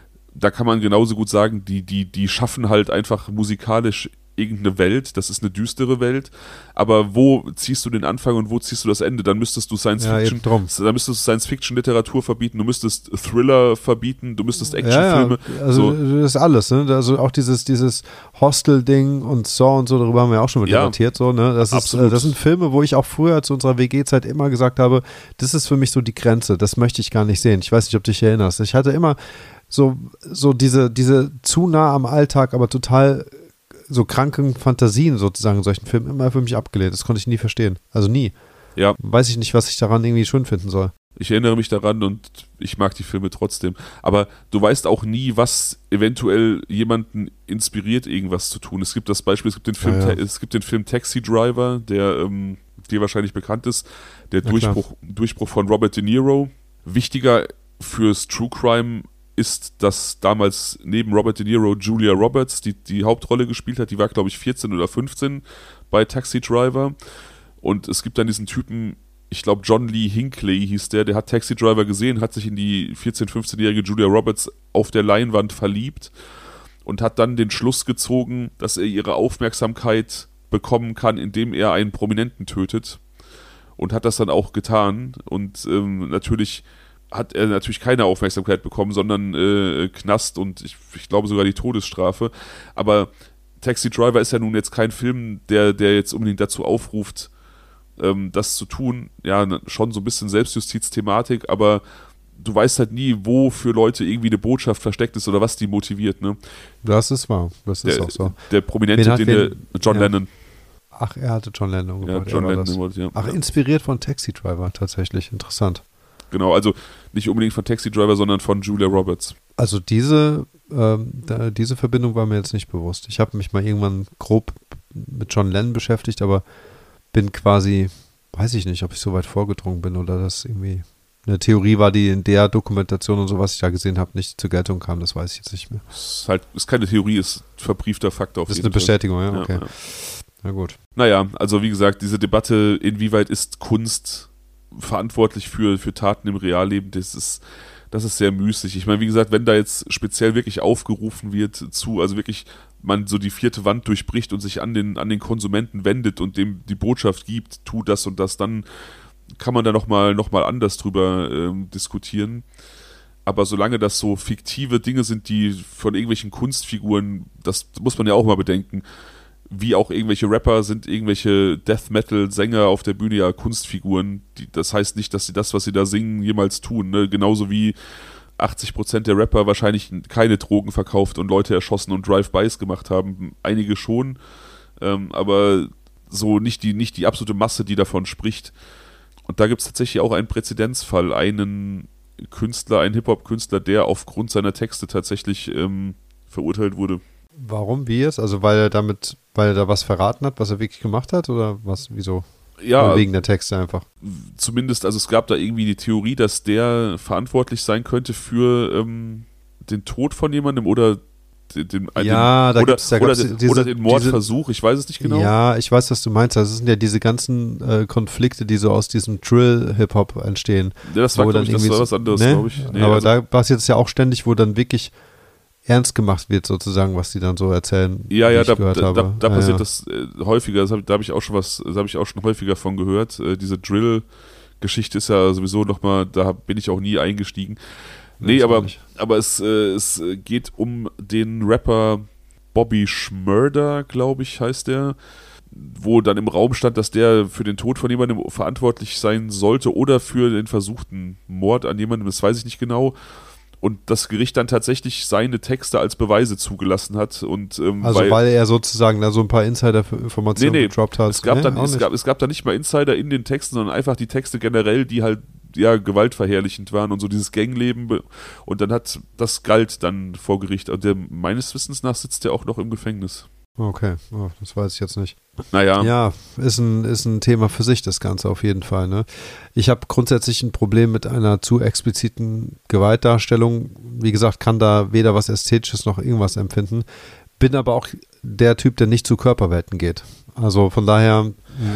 da kann man genauso gut sagen, die, die, die schaffen halt einfach musikalisch irgendeine Welt, das ist eine düstere Welt, aber wo ziehst du den Anfang und wo ziehst du das Ende? Dann müsstest du Science Ja, Fiction, eben drum. dann müsstest du Science Fiction Literatur verbieten, du müsstest Thriller verbieten, du müsstest Actionfilme. Ja, ja, also so. das ist alles, ne? Also auch dieses, dieses Hostel-Ding und Saw und so, darüber haben wir auch schon mal Ja, debattiert, so, ne? Das ist, absolut. äh, das sind Filme, wo ich auch früher zu unserer W G-Zeit immer gesagt habe, das ist für mich so die Grenze, das möchte ich gar nicht sehen. Ich weiß nicht, ob du dich erinnerst. Ich hatte immer so, so diese, diese zu nah am Alltag, aber total so kranken Fantasien sozusagen in solchen Filmen immer für mich abgelehnt. Das konnte ich nie verstehen. Also nie. Ja. Weiß ich nicht, was ich daran irgendwie schön finden soll. Ich erinnere mich daran und ich mag die Filme trotzdem. Aber du weißt auch nie, was eventuell jemanden inspiriert, irgendwas zu tun. Es gibt das Beispiel, es gibt den Film, Ja, ja. es gibt den Film Taxi Driver, der ähm, dir wahrscheinlich bekannt ist. Der Ja, Durchbruch, Durchbruch von Robert De Niro. Wichtiger fürs True Crime ist, dass damals neben Robert De Niro Julia Roberts die, die Hauptrolle gespielt hat. Die war, glaube ich, vierzehn oder fünfzehn bei Taxi Driver. Und es gibt dann diesen Typen, ich glaube John Lee Hinckley hieß der, der hat Taxi Driver gesehen, hat sich in die vierzehn-, fünfzehnjährige Julia Roberts auf der Leinwand verliebt und hat dann den Schluss gezogen, dass er ihre Aufmerksamkeit bekommen kann, indem er einen Prominenten tötet. Und hat das dann auch getan. Und ähm, natürlich hat er natürlich keine Aufmerksamkeit bekommen, sondern äh, Knast und ich, ich glaube sogar die Todesstrafe. Aber Taxi Driver ist ja nun jetzt kein Film, der, der jetzt unbedingt dazu aufruft, ähm, das zu tun. Ja, schon so ein bisschen Selbstjustiz-Thematik, aber du weißt halt nie, wo für Leute irgendwie eine Botschaft versteckt ist oder was die motiviert. Ne? Das ist wahr. Das ist der, auch so. Der Prominente, Wen hat den wen- der John ja. Lennon. Ach, er hatte John Lennon Ja, umgebracht. John er war Lennon. das. wollte, Ja. Ach, inspiriert von Taxi Driver tatsächlich. Interessant. Genau, also nicht unbedingt von Taxi Driver, sondern von Julia Roberts. Also diese, ähm, da, diese Verbindung war mir jetzt nicht bewusst. Ich habe mich mal irgendwann grob mit John Lennon beschäftigt, aber bin quasi, weiß ich nicht, ob ich so weit vorgedrungen bin oder das irgendwie eine Theorie war, die in der Dokumentation und so, was ich da gesehen habe, nicht zur Geltung kam. Das weiß ich jetzt nicht mehr. Es ist halt, ist keine Theorie, ist verbriefter Fakt auf Das ist jeden eine Fall. Bestätigung, ja, okay. Ja, ja. Na gut. Naja, also wie gesagt, diese Debatte, inwieweit ist Kunst verantwortlich für, für Taten im Realleben, das ist, das ist sehr müßig. Ich meine, wie gesagt, wenn da jetzt speziell wirklich aufgerufen wird zu, also wirklich man so die vierte Wand durchbricht und sich an den, an den Konsumenten wendet und dem die Botschaft gibt, tu das und das, dann kann man da nochmal noch mal anders drüber ähm, diskutieren. Aber solange das so fiktive Dinge sind, die von irgendwelchen Kunstfiguren, das muss man ja auch mal bedenken, wie auch irgendwelche Rapper sind irgendwelche Death-Metal-Sänger auf der Bühne ja Kunstfiguren. Die, das heißt nicht, dass sie das, was sie da singen, jemals tun. Ne? Genauso wie achtzig Prozent der Rapper wahrscheinlich keine Drogen verkauft und Leute erschossen und Drive-Bys gemacht haben. Einige schon, ähm, aber so nicht die, nicht die absolute Masse, die davon spricht. Und da gibt es tatsächlich auch einen Präzedenzfall, einen Künstler, einen Hip-Hop-Künstler, der aufgrund seiner Texte tatsächlich ähm, verurteilt wurde. Warum, wie jetzt? Also weil er damit, weil er da was verraten hat, was er wirklich gemacht hat oder was, wieso? Ja, oder wegen der Texte einfach. Zumindest, also es gab da irgendwie die Theorie, dass der verantwortlich sein könnte für ähm, den Tod von jemandem oder den, einen, ja, da oder, gibt's, da oder, gibt's den, diese, oder den Mordversuch, ich weiß es nicht genau. Ja, ich weiß, was du meinst. Das sind ja diese ganzen äh, Konflikte, die so aus diesem Drill-Hip-Hop entstehen. Ja, das war, glaube ich, das war was anderes, ne? glaube ich. Nee, aber also, da passiert es ja auch ständig, wo dann wirklich ernst gemacht wird, sozusagen, was die dann so erzählen. Ja, ja, da, da, da, da, da ja, passiert ja. das äh, häufiger. Das hab, da habe ich auch schon was, das habe ich auch schon häufiger von gehört. Äh, diese Drill-Geschichte ist ja sowieso nochmal, da bin ich auch nie eingestiegen. Nee, aber, aber es, äh, es geht um den Rapper Bobby Schmurda, glaube ich, heißt der, wo dann im Raum stand, dass der für den Tod von jemandem verantwortlich sein sollte oder für den versuchten Mord an jemandem, das weiß ich nicht genau. Und das Gericht dann tatsächlich seine Texte als Beweise zugelassen hat. Und, ähm, also weil, weil er sozusagen da so ein paar Insider-Informationen nee, nee, gedroppt hat. Es gab, nee, dann, es, gab, es gab da nicht mal Insider in den Texten, sondern einfach die Texte generell, die halt ja gewaltverherrlichend waren und so dieses Gangleben. Und dann hat das galt dann vor Gericht. Und der, meines Wissens nach sitzt der auch noch im Gefängnis. Okay, oh, das weiß ich jetzt nicht. Naja. Ja, ist ein, ist ein Thema für sich, das Ganze auf jeden Fall. Ne? Ich habe grundsätzlich ein Problem mit einer zu expliziten Gewaltdarstellung. Wie gesagt, kann da weder was Ästhetisches noch irgendwas empfinden. Bin aber auch der Typ, der nicht zu Körperwelten geht. Also von daher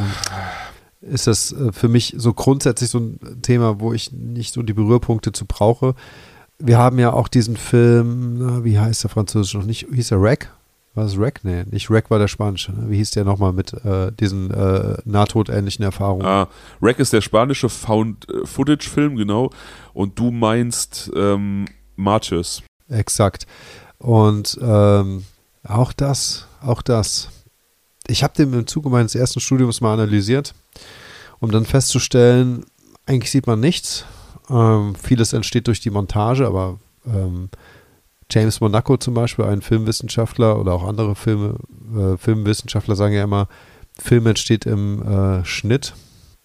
ist das für mich so grundsätzlich so ein Thema, wo ich nicht so die Berührpunkte zu brauche. Wir haben ja auch diesen Film, wie heißt der französisch noch nicht, hieß er Wreck? War das Wreck? Nee, nicht Wreck war der spanische. Ne? Wie hieß der nochmal mit äh, diesen äh, nahtotähnlichen Erfahrungen? Ah, Wreck ist der spanische Found-Footage-Film, genau. Und du meinst ähm, Martyrs. Exakt. Und ähm, auch das, auch das. Ich habe den im Zuge meines ersten Studiums mal analysiert, um dann festzustellen, eigentlich sieht man nichts. Ähm, vieles entsteht durch die Montage, aber ähm, James Monaco zum Beispiel, ein Filmwissenschaftler oder auch andere Filme, äh, Filmwissenschaftler sagen ja immer, Film entsteht im äh, Schnitt.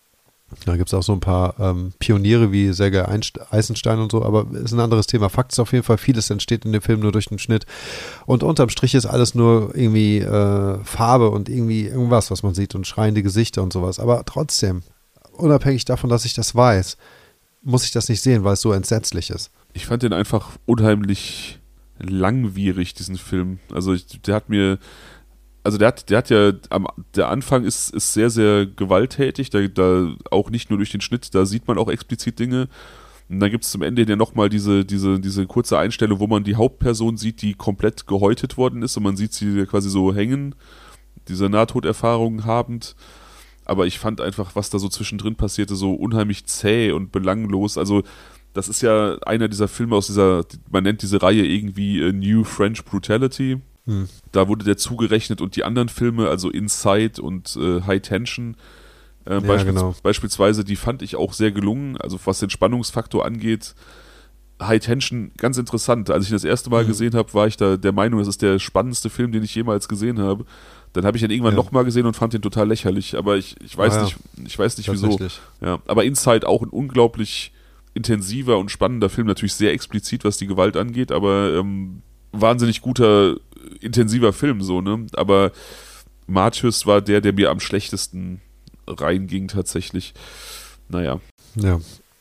Da gibt es auch so ein paar ähm, Pioniere wie Sergei Eisenstein und so, aber ist ein anderes Thema. Fakt ist auf jeden Fall, vieles entsteht in dem Film nur durch den Schnitt. Und unterm Strich ist alles nur irgendwie äh, Farbe und irgendwie irgendwas, was man sieht und schreiende Gesichter und sowas. Aber trotzdem, unabhängig davon, dass ich das weiß, muss ich das nicht sehen, weil es so entsetzlich ist. Ich fand den einfach unheimlich langwierig, diesen Film. Also ich, der hat mir, also der hat, der hat ja, am, der Anfang ist, ist sehr, sehr gewalttätig, da, da auch nicht nur durch den Schnitt, da sieht man auch explizit Dinge. Und dann gibt es zum Ende ja nochmal diese, diese, diese kurze Einstellung, wo man die Hauptperson sieht, die komplett gehäutet worden ist und man sieht sie quasi so hängen, diese Nahtoderfahrung habend. Aber ich fand einfach, was da so zwischendrin passierte, so unheimlich zäh und belanglos. Also das ist ja einer dieser Filme aus dieser, man nennt diese Reihe irgendwie uh, New French Brutality. Hm. Da wurde der zugerechnet und die anderen Filme, also Inside und äh, High Tension, äh, ja, beispielsweise, genau. beispielsweise, die fand ich auch sehr gelungen. Also was den Spannungsfaktor angeht, High Tension ganz interessant. Als ich ihn das erste Mal hm. gesehen habe, war ich da der Meinung, das ist der spannendste Film, den ich jemals gesehen habe. Dann habe ich ihn irgendwann ja. nochmal gesehen und fand ihn total lächerlich. Aber ich, ich weiß ah, ja. nicht, ich weiß nicht wieso. Ja, aber Inside auch ein unglaublich intensiver und spannender Film, natürlich sehr explizit, was die Gewalt angeht, aber ähm, wahnsinnig guter, intensiver Film, so, ne? Aber Martyrs war der, der mir am schlechtesten reinging tatsächlich. Naja. Ja.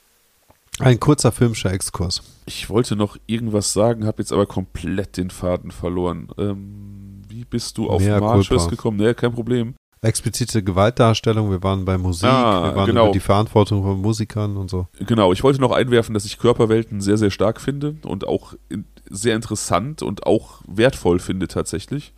Ein kurzer filmischer Exkurs. Ich wollte noch irgendwas sagen, habe jetzt aber komplett den Faden verloren. Ähm, wie bist du auf Mea Martyrs culpa. gekommen? Ne, kein Problem. Explizite Gewaltdarstellung, wir waren bei Musik, Ah, wir waren genau. über die Verantwortung von Musikern und so. Genau, ich wollte noch einwerfen, dass ich Körperwelten sehr, sehr stark finde und auch in, sehr interessant und auch wertvoll finde tatsächlich.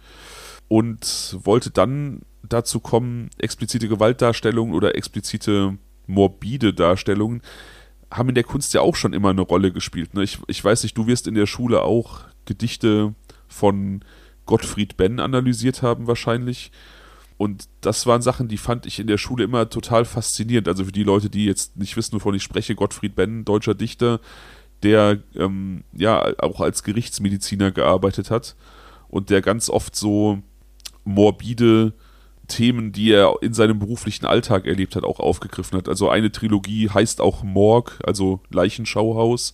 Und wollte dann dazu kommen, explizite Gewaltdarstellungen oder explizite morbide Darstellungen haben in der Kunst ja auch schon immer eine Rolle gespielt. Ne? Ich, ich weiß nicht, du wirst in der Schule auch Gedichte von Gottfried Benn analysiert haben wahrscheinlich. Und das waren Sachen, die fand ich in der Schule immer total faszinierend. Also für die Leute, die jetzt nicht wissen, wovon ich spreche, Gottfried Benn, deutscher Dichter, der ähm, ja auch als Gerichtsmediziner gearbeitet hat und der ganz oft so morbide Themen, die er in seinem beruflichen Alltag erlebt hat, auch aufgegriffen hat. Also eine Trilogie heißt auch Morgue, also Leichenschauhaus.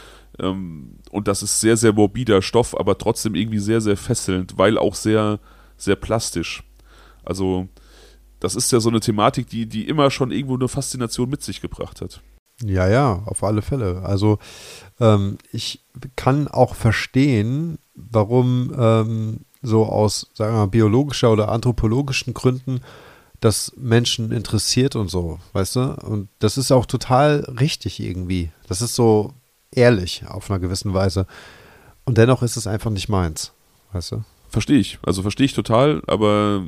Ähm, und das ist sehr, sehr morbider Stoff, aber trotzdem irgendwie sehr, sehr fesselnd, weil auch sehr, sehr plastisch. Also das ist ja so eine Thematik, die, die immer schon irgendwo eine Faszination mit sich gebracht hat. Ja, ja, auf alle Fälle. Also ähm, ich kann auch verstehen, warum ähm, so aus, sagen wir mal, biologischer oder anthropologischen Gründen das Menschen interessiert und so, weißt du? Und das ist auch total richtig irgendwie. Das ist so ehrlich auf einer gewissen Weise. Und dennoch ist es einfach nicht meins, weißt du? Verstehe ich. Also verstehe ich total, aber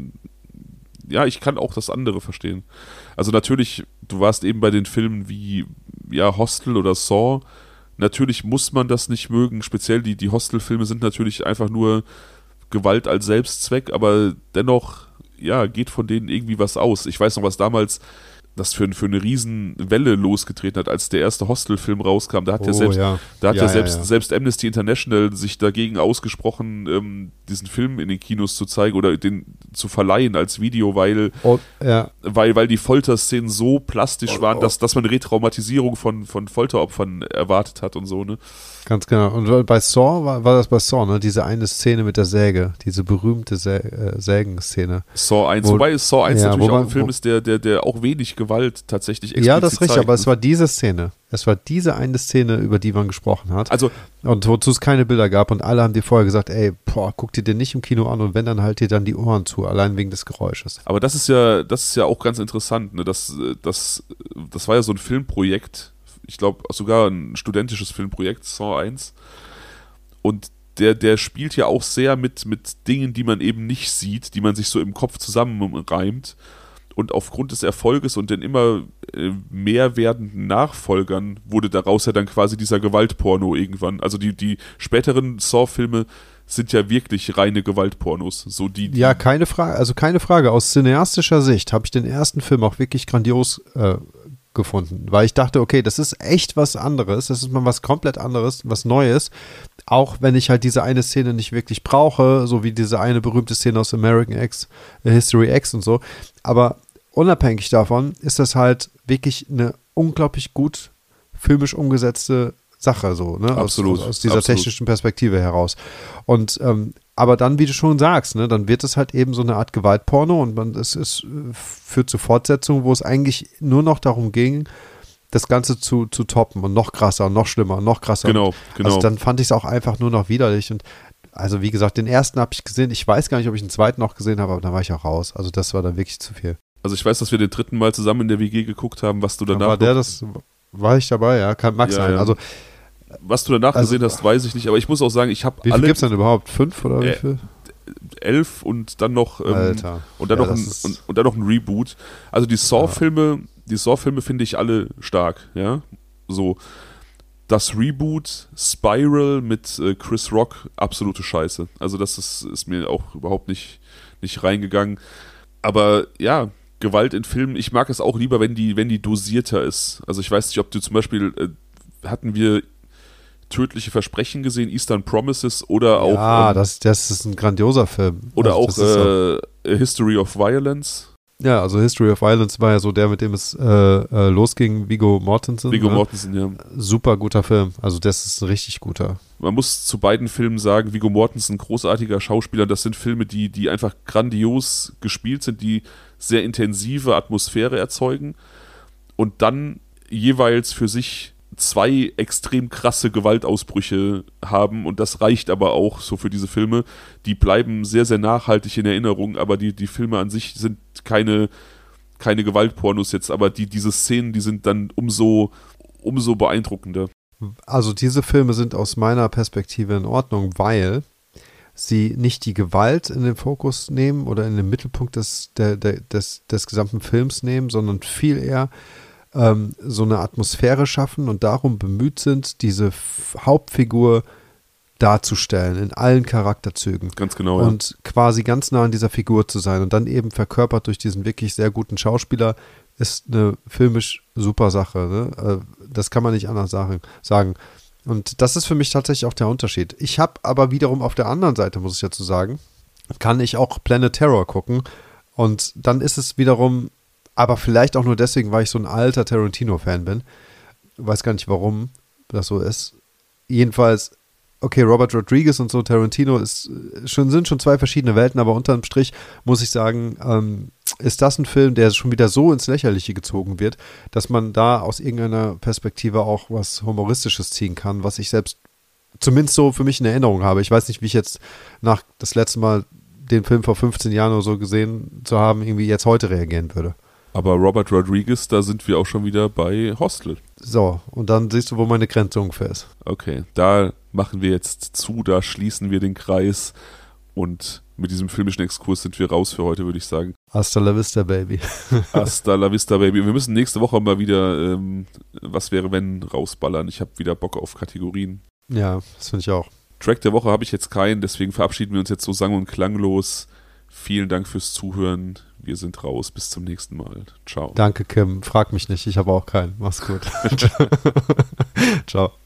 ja, ich kann auch das andere verstehen. Also natürlich, du warst eben bei den Filmen wie ja, Hostel oder Saw. Natürlich muss man das nicht mögen. Speziell die, die Hostel-Filme sind natürlich einfach nur Gewalt als Selbstzweck, aber dennoch, ja, geht von denen irgendwie was aus. Ich weiß noch, was damals das für, für eine Riesenwelle losgetreten hat, als der erste Hostel-Film rauskam. Da hat Oh, ja selbst, ja. da hat Ja, ja, ja, selbst, ja. selbst Amnesty International sich dagegen ausgesprochen, ähm, diesen Film in den Kinos zu zeigen oder den zu verleihen als Video, weil, Oh, ja. weil, weil die Folterszenen so plastisch Oh, waren, oh. dass, dass man Retraumatisierung von, von Folteropfern erwartet hat und so, ne? Ganz genau. Und bei Saw war, war das bei Saw, ne? Diese eine Szene mit der Säge, diese berühmte Sä äh, Sägen-Szene. Saw eins, Wo- wobei Saw eins ja, natürlich wo auch man- ein Film wo- ist, der, der, der auch wenig Gewalt tatsächlich explizit Ja, das ist richtig, zeigt. aber es war diese Szene. Es war diese eine Szene, über die man gesprochen hat. Also, Und wozu es keine Bilder gab und alle haben dir vorher gesagt, ey, boah, guck dir den nicht im Kino an und wenn, dann halt dir dann die Ohren zu, allein wegen des Geräusches. aber das ist ja, das ist ja auch ganz interessant, ne? Das, das, das war ja so ein Filmprojekt, ich glaube sogar ein studentisches Filmprojekt, Saw eins. Und der, der spielt ja auch sehr mit, mit Dingen, die man eben nicht sieht, die man sich so im Kopf zusammenreimt. Und aufgrund des Erfolges und den immer äh, mehr werdenden Nachfolgern wurde daraus ja dann quasi dieser Gewaltporno irgendwann. Also die, die späteren Saw-Filme sind ja wirklich reine Gewaltpornos. So die, die Ja, keine Frage, also keine Frage. Aus cineastischer Sicht habe ich den ersten Film auch wirklich grandios äh, gefunden, weil ich dachte, okay, das ist echt was anderes, das ist mal was komplett anderes, was Neues, auch wenn ich halt diese eine Szene nicht wirklich brauche, so wie diese eine berühmte Szene aus American X, äh, History X und so, aber unabhängig davon ist das halt wirklich eine unglaublich gut filmisch umgesetzte Sache, so, ne? Absolut, Aus, aus dieser absolut. technischen Perspektive heraus. Und ähm, aber dann, wie du schon sagst, ne, dann wird es halt eben so eine Art Gewaltporno und man, es ist, äh, führt zu Fortsetzungen, wo es eigentlich nur noch darum ging, das Ganze zu, zu toppen und noch krasser und noch schlimmer und noch krasser. Genau, genau. Also dann fand ich es auch einfach nur noch widerlich und also wie gesagt, den ersten habe ich gesehen, ich weiß gar nicht, ob ich den zweiten noch gesehen habe, aber da war ich auch raus. Also das war dann wirklich zu viel. Also ich weiß, dass wir den dritten Mal zusammen in der W G geguckt haben, was du danach War der noch, das, war ich dabei, ja, kann mag Ja, sein. ja. Also was du danach Also- gesehen hast, weiß ich nicht, aber ich muss auch sagen, ich habe wie viel alle gibt es denn überhaupt? Fünf oder wie Äh, viel? elf und dann noch ähm, Alter. und dann Ja, noch ein, das ist- und, und dann noch ein Reboot. Also die Saw-Filme, die Saw-Filme finde ich alle stark, ja. So das Reboot Spiral mit äh, Chris Rock, absolute Scheiße. Also das ist, ist mir auch überhaupt nicht, nicht reingegangen. Aber ja, Gewalt in Filmen, ich mag es auch lieber, wenn die, wenn die dosierter ist. Also ich weiß nicht, ob du zum Beispiel, äh, hatten wir Tödliche Versprechen gesehen, Eastern Promises oder auch Ja, ähm, das, das ist ein grandioser Film. oder Also auch das ist so- äh, A History of Violence. Ja, also History of Violence war ja so der, mit dem es äh, äh, losging, Viggo Mortensen. Viggo ne? Mortensen, ja. Super guter Film, also das ist ein richtig guter. Man muss zu beiden Filmen sagen, Viggo Mortensen, großartiger Schauspieler, das sind Filme, die, die einfach grandios gespielt sind, die sehr intensive Atmosphäre erzeugen und dann jeweils für sich zwei extrem krasse Gewaltausbrüche haben und das reicht aber auch so für diese Filme. Die bleiben sehr, sehr nachhaltig in Erinnerung, aber die, die Filme an sich sind keine, keine Gewaltpornos jetzt, aber die, diese Szenen, die sind dann umso, umso beeindruckender. Also diese Filme sind aus meiner Perspektive in Ordnung, weil sie nicht die Gewalt in den Fokus nehmen oder in den Mittelpunkt des, der, der, des, des gesamten Films nehmen, sondern viel eher ähm, so eine Atmosphäre schaffen und darum bemüht sind, diese F- Hauptfigur darzustellen in allen Charakterzügen. Ganz genau, ja. Und quasi ganz nah an dieser Figur zu sein und dann eben verkörpert durch diesen wirklich sehr guten Schauspieler ist eine filmisch super Sache. Ne? Das kann man nicht anders sagen. Und das ist für mich tatsächlich auch der Unterschied. Ich habe aber wiederum auf der anderen Seite, muss ich dazu sagen, kann ich auch Planet Terror gucken und dann ist es wiederum, aber vielleicht auch nur deswegen, weil ich so ein alter Tarantino-Fan bin. Weiß gar nicht, warum das so ist. Jedenfalls, okay, Robert Rodriguez und so, Tarantino ist schon, sind schon zwei verschiedene Welten, aber unterm Strich muss ich sagen, ähm, ist das ein Film, der schon wieder so ins Lächerliche gezogen wird, dass man da aus irgendeiner Perspektive auch was Humoristisches ziehen kann, was ich selbst zumindest so für mich in Erinnerung habe. Ich weiß nicht, wie ich jetzt nach das letzte Mal den Film vor fünfzehn Jahren oder so gesehen zu haben, irgendwie jetzt heute reagieren würde. Aber Robert Rodriguez, da sind wir auch schon wieder bei Hostel. So, und dann siehst du, wo meine Grenze ungefähr ist. Okay, da machen wir jetzt zu, da schließen wir den Kreis und mit diesem filmischen Exkurs sind wir raus für heute, würde ich sagen. Hasta la vista, Baby. Hasta la vista, Baby. Wir müssen nächste Woche mal wieder ähm, Was wäre wenn rausballern. Ich habe wieder Bock auf Kategorien. Ja, das finde ich auch. Track der Woche habe ich jetzt keinen, deswegen verabschieden wir uns jetzt so sang- und klanglos. Vielen Dank fürs Zuhören. Wir sind raus. Bis zum nächsten Mal. Ciao. Danke, Kim. Frag mich nicht. Ich habe auch keinen. Mach's gut. Ciao.